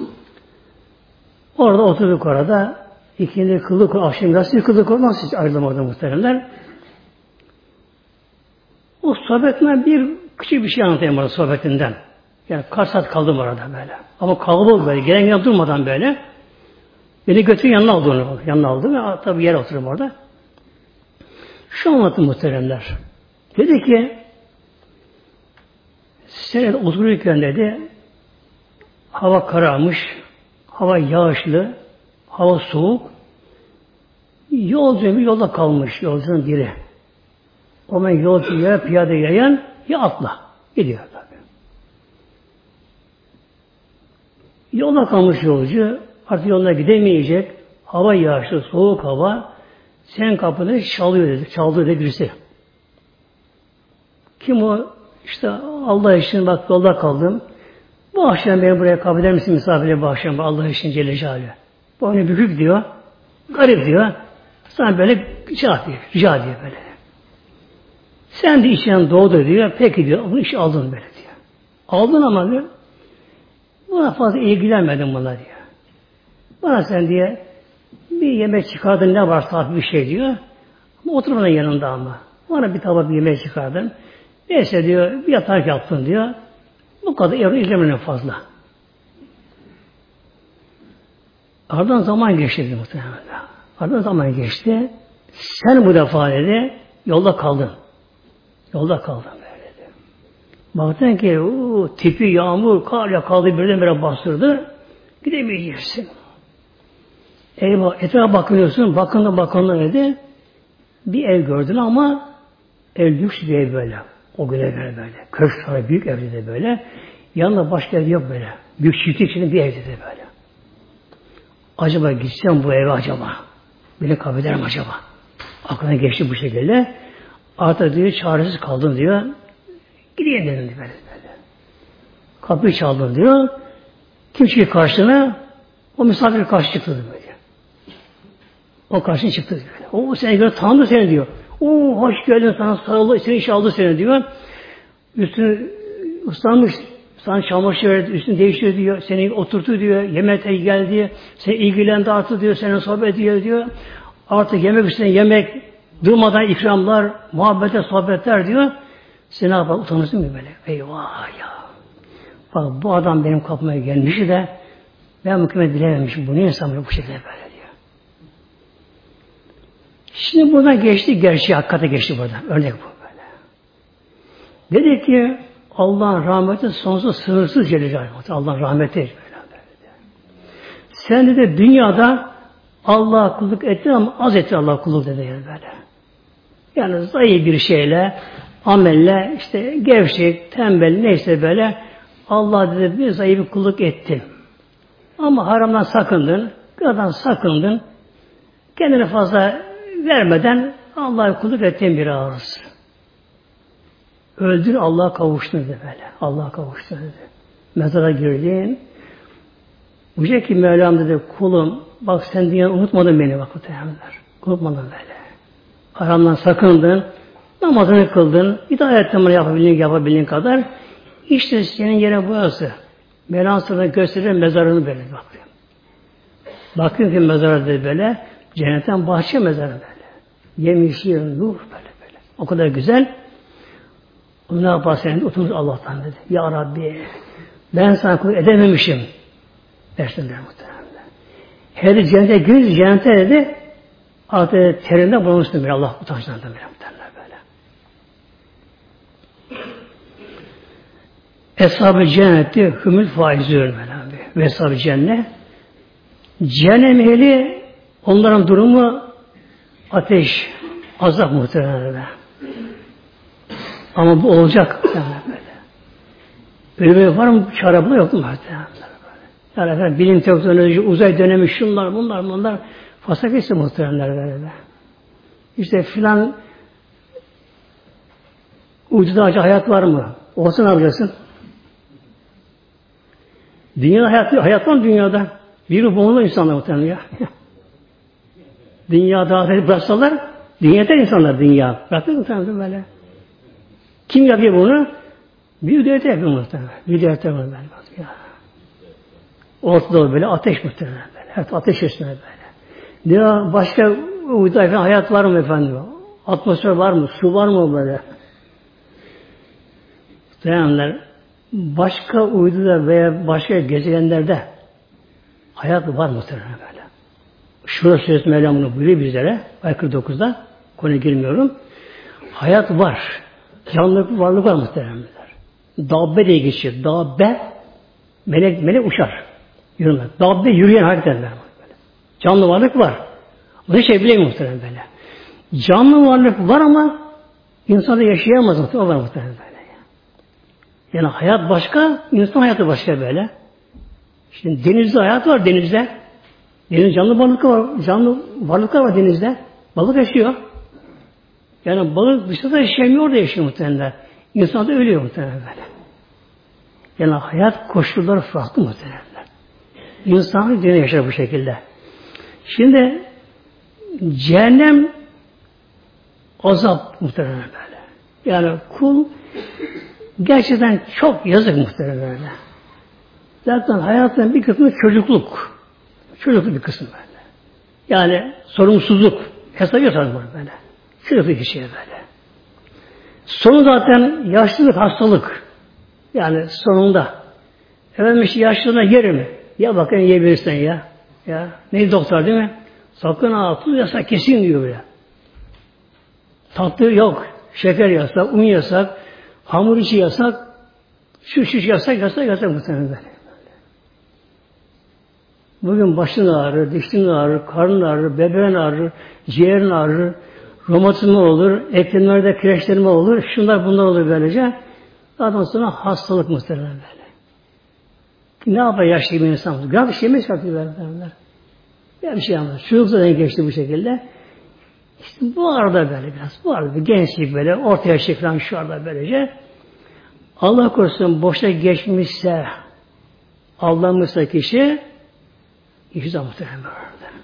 Orada oturduk orada. İkindi kıldık. Akşam nasıl kıldık nasıl hiç ayrılamadı muhteremler. O sohbetinden bir küçük bir şey anlatayım orada sohbetinden. Yani kaç saat kaldım orada böyle. Ama kalabalık böyle. Gelen gelen durmadan böyle. Beni götürün yanına aldı onu. Yanına aldı ve tabi yere oturup orada. Şu anlattım muhteremler. Dedi ki senede otururken dedi hava kararmış, hava yağışlı, hava soğuk. Yolcu yolda kalmış yolcunun biri. O zaman yolcu ya piyade yayan ya atla. Gidiyor tabi. Yolda kalmış yolcu artık yoluna gidemeyecek. Hava yağışlı, soğuk hava. Sen kapını çalıyor dedi. Çaldı dedi birisi. Kim o? İşte Allah için bak yolda kaldım. Bu akşam beni buraya kabul eder misin misafirle bu akşam? Allah için Celle Celaluhu. Bu onu bükük diyor. Garip diyor. Sana böyle rica ediyor böyle. Sen de işten doğdu diyor. Peki diyor. Bunu işe aldın böyle diyor. Aldın ama diyor. Buna fazla ilgilenmedin buna diyor. Bana sen diye bir yemek çıkardın ne varsa bir şey diyor. Ama oturmanın yanında ama. Bana bir tabak bir yemek çıkardın. Neyse diyor bir yatak yaptın diyor. Bu kadar evre izlemenin fazla. Aradan zaman geçti dedi muhtemelen. Aradan zaman geçti. Sen bu defa dedi yolda kaldın. Yolda kaldın böyle dedi. Baktın ki o tipi yağmur, kar yakaldı birdenbire bastırdı. Gidemeyeceksin. Eyvah, etrafa bakıyorsun, bakındı dedi. Bir ev gördün ama ev lüks bir ev böyle. O güne göre böyle. Köşk büyük evde de böyle. Yanında başka ev yok böyle. Büyük çiftlik içinde bir evde de böyle. Acaba gitsem bu eve acaba? Beni kabul eder mi acaba? Aklına geçti bu şekilde. Artık diyor çaresiz kaldım diyor. Gideyim dedim böyle. Kapıyı çaldım diyor. Kim çıktı karşına? O misafir karşı çıktı böyle. O karşına çıktı böyle. O seni göre tanıdı seni diyor. Oo hoş geldin sana sarıldı, seni işe aldı seni diyor. Üstünü ıslanmış, sana çamaşır verdi, üstünü değiştir diyor. Seni oturtu diyor. Yemeğe geldi. Seni ilgilendi artık diyor. Seninle sohbet ediyor diyor. Artık yemek üstüne yemek, durmadan ikramlar, muhabbete sohbetler diyor. Sen ne yapar? Utanırsın mı böyle? Eyvah ya. Bak bu adam benim kapıma gelmiş de ben mükemmel bilememişim. Bu ne insan bu şekilde böyle diyor. Şimdi buradan geçti, gerçeği hakikate geçti buradan. Örnek bu böyle. Dedi ki Allah'ın rahmeti sonsuz sınırsız gelecek. Allah'ın rahmeti böyle. Sen de dünyada Allah'a kulluk ettin ama az ettin Allah'a kulluk dedi yani böyle. Yani zayıf bir şeyle, amelle, işte gevşek, tembel neyse böyle Allah dedi bir zayıf bir kulluk ettin. Ama haramdan sakındın, gıdadan sakındın. Kendini fazla vermeden Allah'a kulluk ettin bir ağız. Öldür Allah'a kavuştun dedi böyle. Allah'a kavuştun dedi. Mezara girdin. Bu ki Mevlam dedi kulum bak sen dünyada unutmadın beni bak muhtemelenler. Unutmadın böyle. Haramdan sakındın. Namazını kıldın. Hidayetten bunu yapabildiğin kadar. İşte senin yerin burası. Mevlam sana gösterir mezarını böyle bakıyor. Bakıyor ki mezarı dedi böyle. Cennetten bahçe mezarı böyle. Yemişi, nur böyle. O kadar güzel. Onu ne yaparsan oturmuş Allah'tan dedi. Ya Rabbi ben sana kulluk edememişim. Dersin der muhtemelen. Her cennete girince cennete dedi artık terinde bulunmuşsun bir Allah utançlarından muhtemelen böyle. Eshab-ı cenneti hümül faizü böyle. Ve eshab-ı cennet cehennem ehli onların durumu ateş, azap muhtemelen böyle. Ama bu olacak böyle. Ölüme var mı? Çare yok mu muhtemelen? Yani efendim, bilim teknoloji, uzay dönemi, şunlar, bunlar fasakesi muhteremler böyle. İşte filan uyduda hayat var mı? Olsa ne yapacaksın? Dünyada hayat var mı dünyada? Bir bulunur insanlar muhteremler ya. Dünyada bıraksalar, dünyada insanlar dünya. Bırakır muhteremler böyle. Kim yapıyor bunu? Bir devlet yapıyor muhteremler. Bir devlet yapıyor böyle. Ortada böyle ateş muhtemelen böyle. Hep ateş üstüne böyle. Diyor başka uyduda efendim, hayat var mı efendim? Atmosfer var mı? Su var mı böyle? Muhtemelenler başka uyduda veya başka gezegenlerde hayat var muhtemelen böyle. Şurada Suresi Mevlam bunu buyuruyor bizlere. Ayet 49'da. Konuya girmiyorum. Hayat var. Canlılık varlık var muhtemelen. Dabbe diye geçiyor. Dabbe melek uçar. Yürümek. Dabbe yürüyen hareket eder. Canlı varlık var. Bu şey bilemiyor muhtemelen böyle. Canlı varlık var ama insanda yaşayamaz muhtemelen. O var muhtemelen böyle. Yani hayat başka, insan hayatı başka böyle. Şimdi denizde hayat var denizde. Deniz canlı varlık var. Canlı varlıklar var denizde. Balık yaşıyor. Yani balık dışarıda yaşayamıyor, orada yaşıyor muhtemelen. İnsan da ölüyor muhtemelen böyle. Yani hayat koşulları farklı muhtemelen. İnsan dünya yaşar bu şekilde. Şimdi cehennem azap muhtemelen böyle. Yani kul gerçekten çok yazık muhtemelen böyle. Zaten hayatın bir kısmı çocukluk. Çocukluk bir kısmı böyle. Yani sorumsuzluk. Hesap yok böyle. Çocukluk bir şey böyle. Sonu zaten yaşlılık, hastalık. Yani sonunda. Efendim işte yaşlılığına yer mi? Ya bakayım yiyebilirsen ya. Ya. Ne doktor değil mi? Sakın ha, tuz yasak kesin diyor böyle. Tatlı yok. Şeker yasak, un yasak, hamur içi yasak. Şu yasak muhtemelen böyle. Bugün başın ağrır, dişin ağrır, karnın ağrır, bebeğin ağrır, ciğerin ağrır, romatizma olur, eklemlerde kireçlenme olur, şunlar bunlar olur böylece. Daha sonra hastalık muhtemelen böyle. Ne yapar yaşlı bir insan? Günah bir şey mi çıkartıyor böyle? Ya bir şey anlar. Çocukluğundan geçti bu şekilde. İşte bu arada böyle biraz. Bu arada bir gençlik böyle, orta yaşlı falan şu arada böylece. Allah korusun boşa geçmişse, aldanmışsa kişi, İşte muhtemelen orada.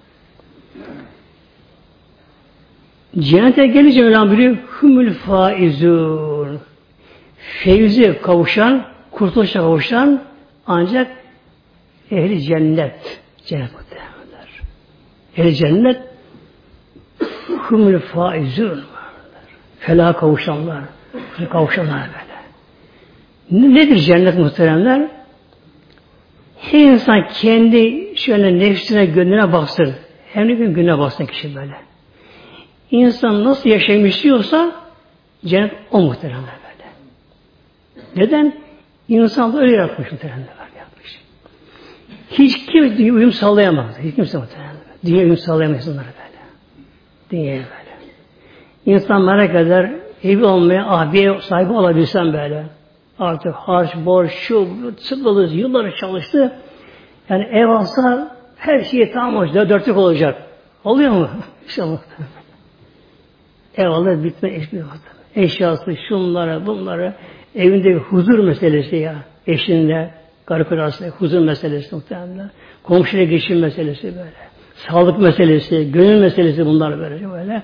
Cennete gelince Mevlam buyuruyor, humul faizun. Feyzi kavuşan, kurtuluşa kavuşan ancak ehli cennet. Cennet muhtemelenler. Ehli cennet humul faizun. Felaha kavuşanlar. Kavuşanlar böyle. Nedir cennet muhteremler? Her insan kendi şöyle nefsine, gönlüne baksın. Hem de bir gününe baksın kişi böyle. İnsan nasıl yaşamak istiyorsa cennet o muhteremler böyle. Neden? İnsan da öyle yapmış muhteremler yapmış. Hiç kimse uyum sağlayamaz. Hiç kimse muhteremler. Dünya uyum sağlayamaz insanlara böyle. Dünyaya böyle. İnsan merak eder, evi olmaya, abiye sahibi olabilsem böyle. Artık harç, borç, şu, sıkıldı, yılları çalıştı. Yani ev alsa her şeyi tamam olacak, dörtlük olacak. Oluyor mu? İnşallah. Ev alır, bitme, eşyası, şunlara, bunlara, evinde huzur meselesi ya. Eşinle, karı koca arasında huzur meselesi muhtemelen. Komşuyla geçim meselesi böyle. Sağlık meselesi, gönül meselesi bunlar böyle.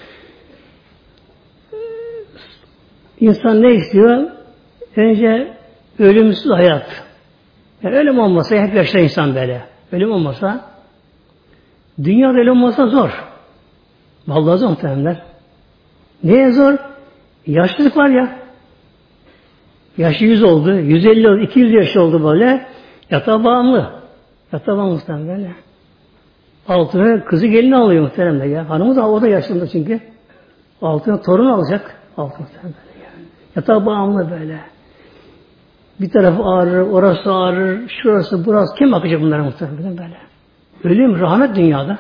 İnsan ne istiyor? Önce ölümsüz hayat. Yani ölüm olmasa hep yaşlar insan böyle. Ölüm olmasa dünyada ölüm olmasa zor. Vallahi zor muhtemelenler. Neye zor? Yaşlılık var ya. Yaşı 100 oldu, 150 oldu, 200 yaş oldu böyle. Yatağa bağımlı. Yatağa bağımlı muhtemelen böyle. Altına kızı gelini alıyor muhtemelen ya. Hanımı da o da yaşlandı çünkü. Altına torun alacak. Altına muhtemelen böyle ya. Yatağa bağımlı böyle. Bir tarafı ağrır, orası ağrır, şurası, burası. Kim bakacak bunlara muhtemelen böyle? Ölüm, rahmet dünyada.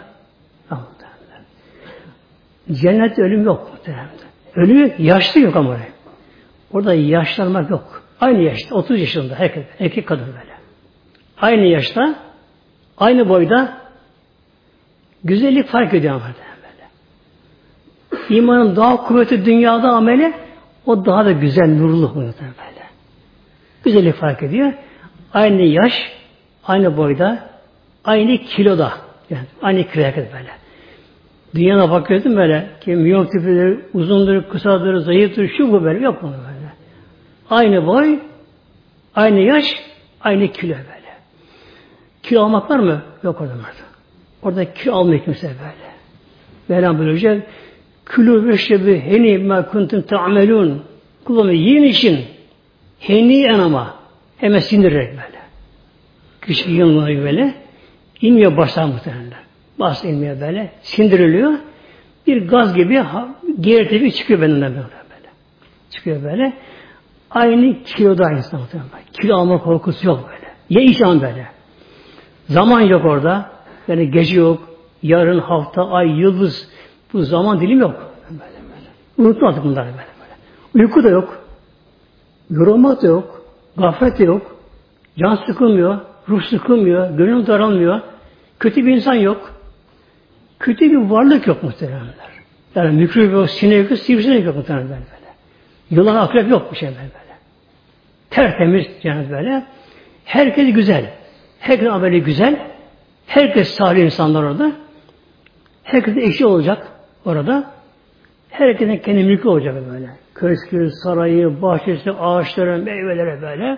Cennette ölüm yok muhtemelen. Ölüm yaşlı yok ama oraya. Orada yaşlanmak yok. Aynı yaşta, 30 yaşında herkes, erkek kadın böyle. Aynı yaşta, aynı boyda güzellik fark ediyor ama böyle. İmanın daha kuvvetli dünyada ameli, o daha da güzel, nurlu muhtemelen böyle. Güzellik fark ediyor. Aynı yaş, aynı boyda, aynı kiloda. Yani aynı kilo herkes böyle. Dünyana bakıyordum böyle ki miyom tipidir, uzundur, kısadır, zayıftır, şu bu böyle. Yok bunu böyle. Aynı boy, aynı yaş, aynı kilo böyle. Kilo almak var mı? Yok orada. Orada kilo almıyor kimse böyle. Mevlam buyuracak. Külü ve şebi heni ma kuntum ta'melun. Kullanı yiyin için heni ama hemen sindirerek böyle. Küçük yılmıyor böyle. İnmiyor baştan muhtemelen. Bas inmiyor böyle. Sindiriliyor. Bir gaz gibi geriltici çıkıyor benden böyle. Çıkıyor böyle. Aynı kiloda insan muhtemelen. Kilo alma korkusu yok böyle. Ye iç an böyle. Zaman yok orada. Yani gece yok. Yarın, hafta, ay, yıldız. Bu zaman dilim yok. Böyle. Unutma artık bunları böyle. Uyku da yok. Yorulmak da yok. Gaflet de yok. Can sıkılmıyor. Ruh sıkılmıyor. Gönül daralmıyor. Kötü bir insan yok. Kötü bir varlık yok muhtemelenler. Yani mikrop yok, sinek yok, sivrisinek yok muhtemelen böyle. Yılan, akrep yok bir şey böyle. Tertemiz cennet böyle. Herkes güzel. Herkes ameli güzel. Herkes salih insanlar orada. Herkes eşi olacak orada. Herkesin kendi mülkü olacak böyle. Köşkü, sarayı, bahçesi, ağaçları, meyveleri böyle.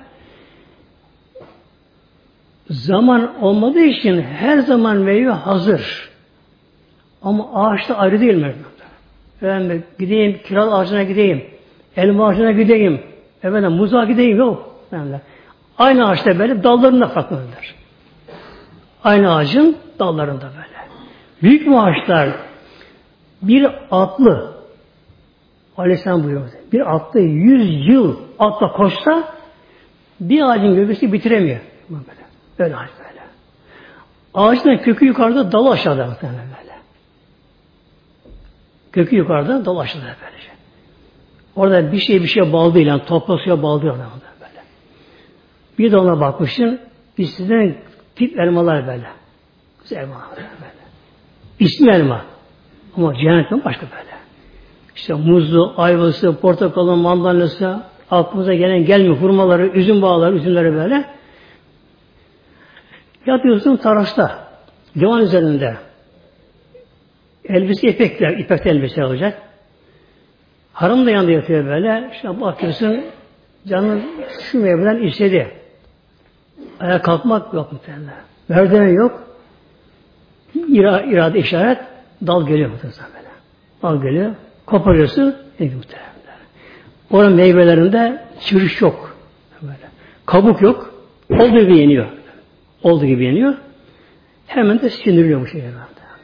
Zaman olmadığı için her zaman meyve hazır. Ama ağaçta ayrı değil mi? Ben gideyim, kiraz ağacına gideyim, elma ağacına gideyim, muza gideyim, yok. Aynı ağaçta böyle dallarında farklıdır. Aynı ağacın dallarında böyle. Büyük mü ağaçlar? Bir atlı, Aleyhisselam buyuruyor. Bir atlı 100 yıl atla koşsa Bir ağacın gövdesi bitiremiyor. Böyle. Öyle ağaç böyle. Ağacın kökü yukarıda, dalı aşağıda muhtemelen böyle. Kökü yukarıda, dalı aşağıda böylece. Orada bir şeye bağlı değil. Yani topla suya bağlı değil orada böyle. Bir de ona bakmışsın, üstünden tip elmalar böyle. Güzel elmalar böyle. İsmi elma. Ama cehennetten başka böyle. İşte muzlu, ayvası, portakalı, mandalası, aklımıza gelen gelmiyor. Hurmaları, üzüm bağları, üzümleri böyle. Yatıyorsun terasta. Divan üzerinde. Elbise ipekler, ipekte elbise olacak. Hanım da yanında yatıyor böyle. İşte bakıyorsun, canın şu meyveden istedi. Ayağa kalkmak yok muhtemelen. Merdiven yok. İrade işaret, dal geliyor muhtemelen böyle. Dal geliyor. Koparıyorsun, muhtemelen. Oranın meyvelerinde çürüş yok. Böyle. Kabuk yok. Olduğu gibi yeniyor. Olduğu gibi yeniyor. Hemen de sindiriliyor bu şeyler.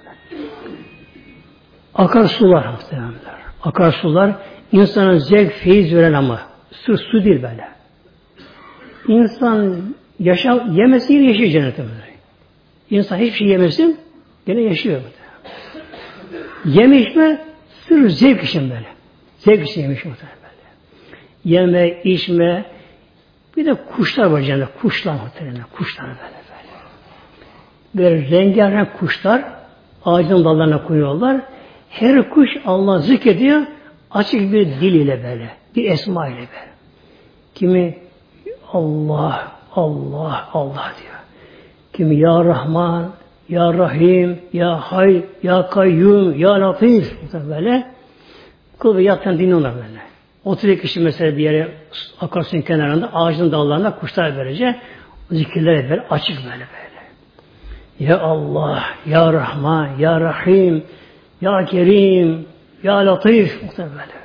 Akarsular muhtemelen. Akarsular insana zevk, feyiz veren ama su değil böyle. İnsan yemesi yine yaşıyor cennette. İnsan hiçbir şey yemesin gene yaşıyor. Yeme içme sırf zevk için böyle. Zevk için yemiş muhtemelen böyle. Yeme, içme bir de kuşlar var cennette. Kuşlar muhtemelen. Kuşlar böyle. Böyle rengarenk kuşlar ağacın dallarına koyuyorlar. Her kuş Allah zikrediyor açık bir dil ile böyle. Bir esma ile böyle. Kimi Allah, Allah, Allah diyor. Kimi Ya Rahman, Ya Rahim, Ya Hay, Ya Kayyum, Ya Latif böyle. Kul ve yattan dinliyorlar böyle. Oturuyor kişi mesela bir yere akarsuyun kenarında ağacın dallarına kuşlar böylece zikirler böyle açık böyle. Ya Allah, Ya Rahman, Ya Rahim, Ya Kerim, Ya Latif böyle.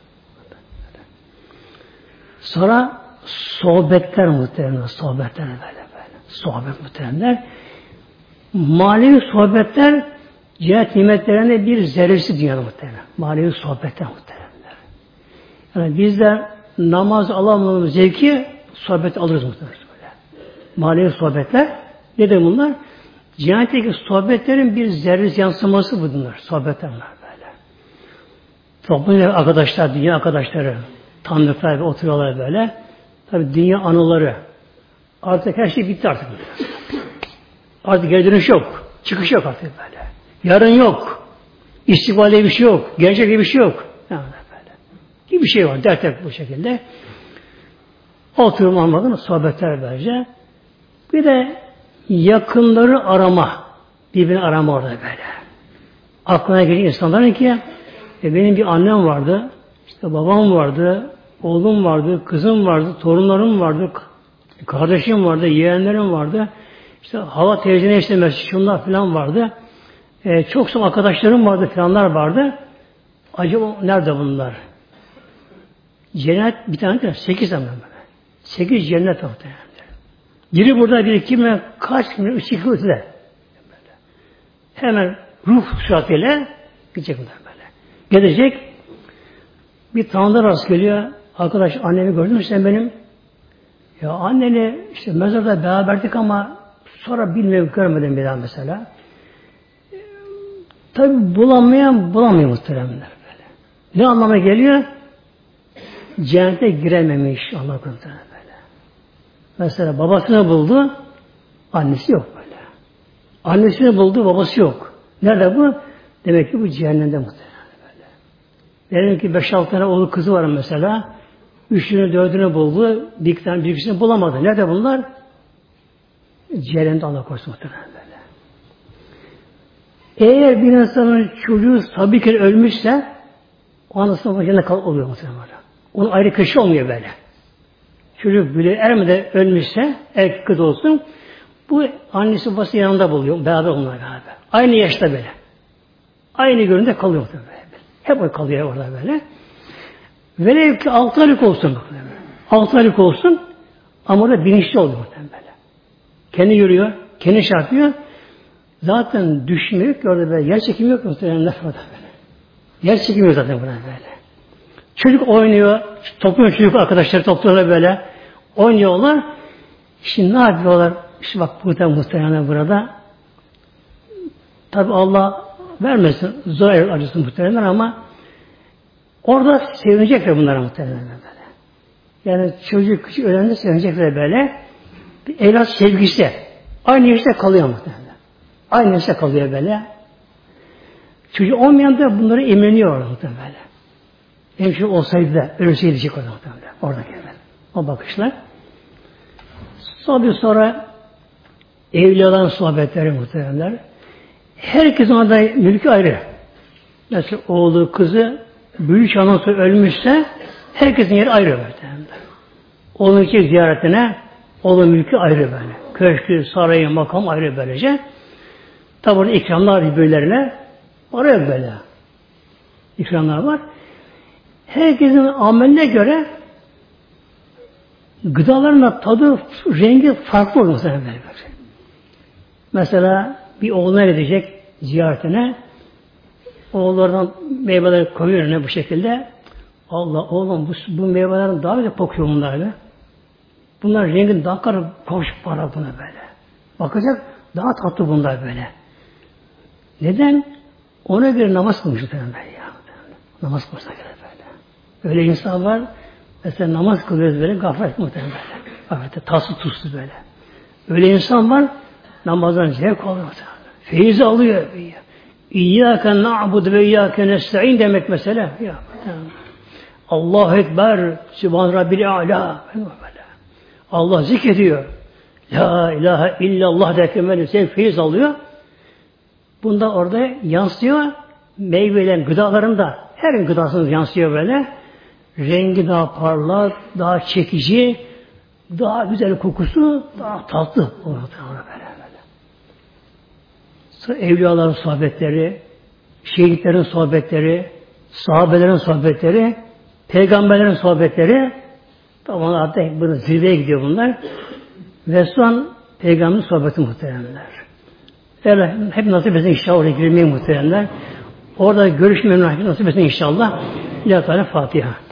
Sonra sohbetler muhtemelen, sohbetler böyle. Sohbet muhtemelen. Manevi sohbetler cennet nimetlerinde bir zerresi dünyada muhtemelen. Manevi sohbetler muhtemelen. Yani biz de namaz alamadığımız zevki sohbet alırız muhtemelen böyle. Manevi sohbetler nedir bunlar? Cennetteki sohbetlerin bir zerresi yansıması bunlar. Sohbetler böyle. Toplumda arkadaşlar, dünya arkadaşları tanıdıklar ve oturuyorlar böyle. Tabi dünya anıları. Artık her şey bitti artık. Artık geri dönüş yok. Çıkış yok artık böyle. Yarın yok. İstikbalde bir şey yok. Gelecek bir şey yok. Yani böyle. Bir şey var. Dert hep bu şekilde. Oturum almadın sohbetler böylece. Bir de yakınları arama. Birbirini arama orada böyle. Aklına gelen insanların ki benim bir annem vardı. İşte babam vardı. Oğlum vardı. Kızım vardı. Torunlarım vardı. Kardeşim vardı. Yeğenlerim vardı. İşte hala teyzene işte şunlar falan vardı. Çok arkadaşlarım vardı falanlar vardı. Acaba nerede bunlar? Cennet bir tane değil, 8 tane böyle. 8 cennet muhtemelen. Biri burada, biri kime kaç milyon ışık ötede. Hemen ruh süratıyla gidecek bunlar böyle. Gelecek bir tanrıda rast geliyor. Arkadaş annemi gördün mü sen benim? Ya anneni işte mezarda beraberdik ama sonra bilmiyorum görmedim bir daha mesela. Tabi bulamıyor muhtemelen böyle. Ne anlama geliyor? Cennete girememiş Allah korusun böyle. Mesela babasını buldu, annesi yok böyle. Annesini buldu, babası yok. Nerede bu? Demek ki bu cehennemde muhtemelen böyle. Demek ki 5-6 tane oğlu kızı var mesela. 3'ünü 4'ünü buldu, birisini bulamadı. Nerede bunlar? Cehennemde Allah korusun muhtemelen böyle. Eğer bir insanın çocuğu sabıken ölmüşse o anasının başında oluyor muhtemelen. Onun ayrı köşe olmuyor böyle. Çocuk bile ermeden ölmüşse erkek kız olsun bu annesi babası yanında buluyor. Beraber onlar beraber. Aynı yaşta böyle. Aynı göründe kalıyor böyle. Hep o kalıyor orada böyle. Velev ki 6 aylık olsun. 6 aylık olsun ama da bilinçli oluyor böyle. Kendi yürüyor, kendi çarpıyor. Zaten düşmüyor ki orada böyle. Yer çekimi yok muhtemelen orada böyle. Yer çekimi yok zaten burada böyle. Çocuk oynuyor, topluyor çocuk arkadaşları topluyorlar böyle. oynuyorlar. Şimdi ne yapıyorlar? İşte bak burada muhtemelen burada. Tabi Allah vermesin. Zor acısı muhtemelen ama orada sevinecekler bunlara muhtemelen böyle. Yani çocuk küçük öğrenci sevinecekler böyle. Bir evlat sevgisi. Aynı yaşta kalıyor muhtemelen. Aynı yaşta kalıyor böyle. Çocuğu olmayan da bunları emreniyor muhtemelen böyle. Hemşire olsaydı da ölseydi diyecek orada muhtemelen. Oradaki böyle. O bakışlar. Sonra evliyaların sohbetleri muhtemelen. Herkesin orada mülkü ayrı. Mesela oğlu, kızı büyük anonsu ölmüşse herkesin yeri ayrı muhtemelen. Onun için ziyaretine oğlun mülkü ayrı böyle. Köşkü, sarayı, makam ayrı böylece. Tabi orada ikramlar birbirlerine oraya böyle. İkramlar var. Herkesin ameline göre gıdaların tadı, rengi farklı olur mesela. Mesela bir oğluna gidecek ziyaretine, oğullardan meyveleri koyuyor önüne bu şekilde. Allah oğlum bu meyvelerin daha güzel kokuyor bunlar öyle. Bunlar rengin daha koş para buna böyle. Bakacak daha tatlı bunlar böyle. Neden? Ona göre namaz kılmışlar böyle ya. Namaz kılmışlar böyle. Öyle insan var. Mesela namaz kılıyoruz böyle gaflet muhtemelen böyle. Gaflete taslı tuzlu böyle. Öyle insan var namazdan zevk alıyor muhtemelen. Feyiz alıyor. İyyâke na'budu ve iyyâke nesta'in demek mesela. Ya, Allahu Ekber, Sübhan Rabbil A'la. Allah zikrediyor. La ilahe illallah derken böyle feyiz alıyor. Bunda orada yansıyor. Meyvelerin, gıdalarında her gıdasında yansıyor böyle. Rengi daha parlak, daha çekici, daha güzel kokusu, daha tatlı. Böyle. Sonra evliyaların sohbetleri, şehitlerin sohbetleri, sahabelerin sohbetleri, peygamberlerin sohbetleri, tamam artık bunu zirveye gidiyor bunlar. Ve son peygamberin sohbeti muhteremler. Öyle hep nasip etsin inşallah oraya girmeyi muhteremler. Orada görüşmeyi nasip etsin inşallah. İlahi Teala Fatiha.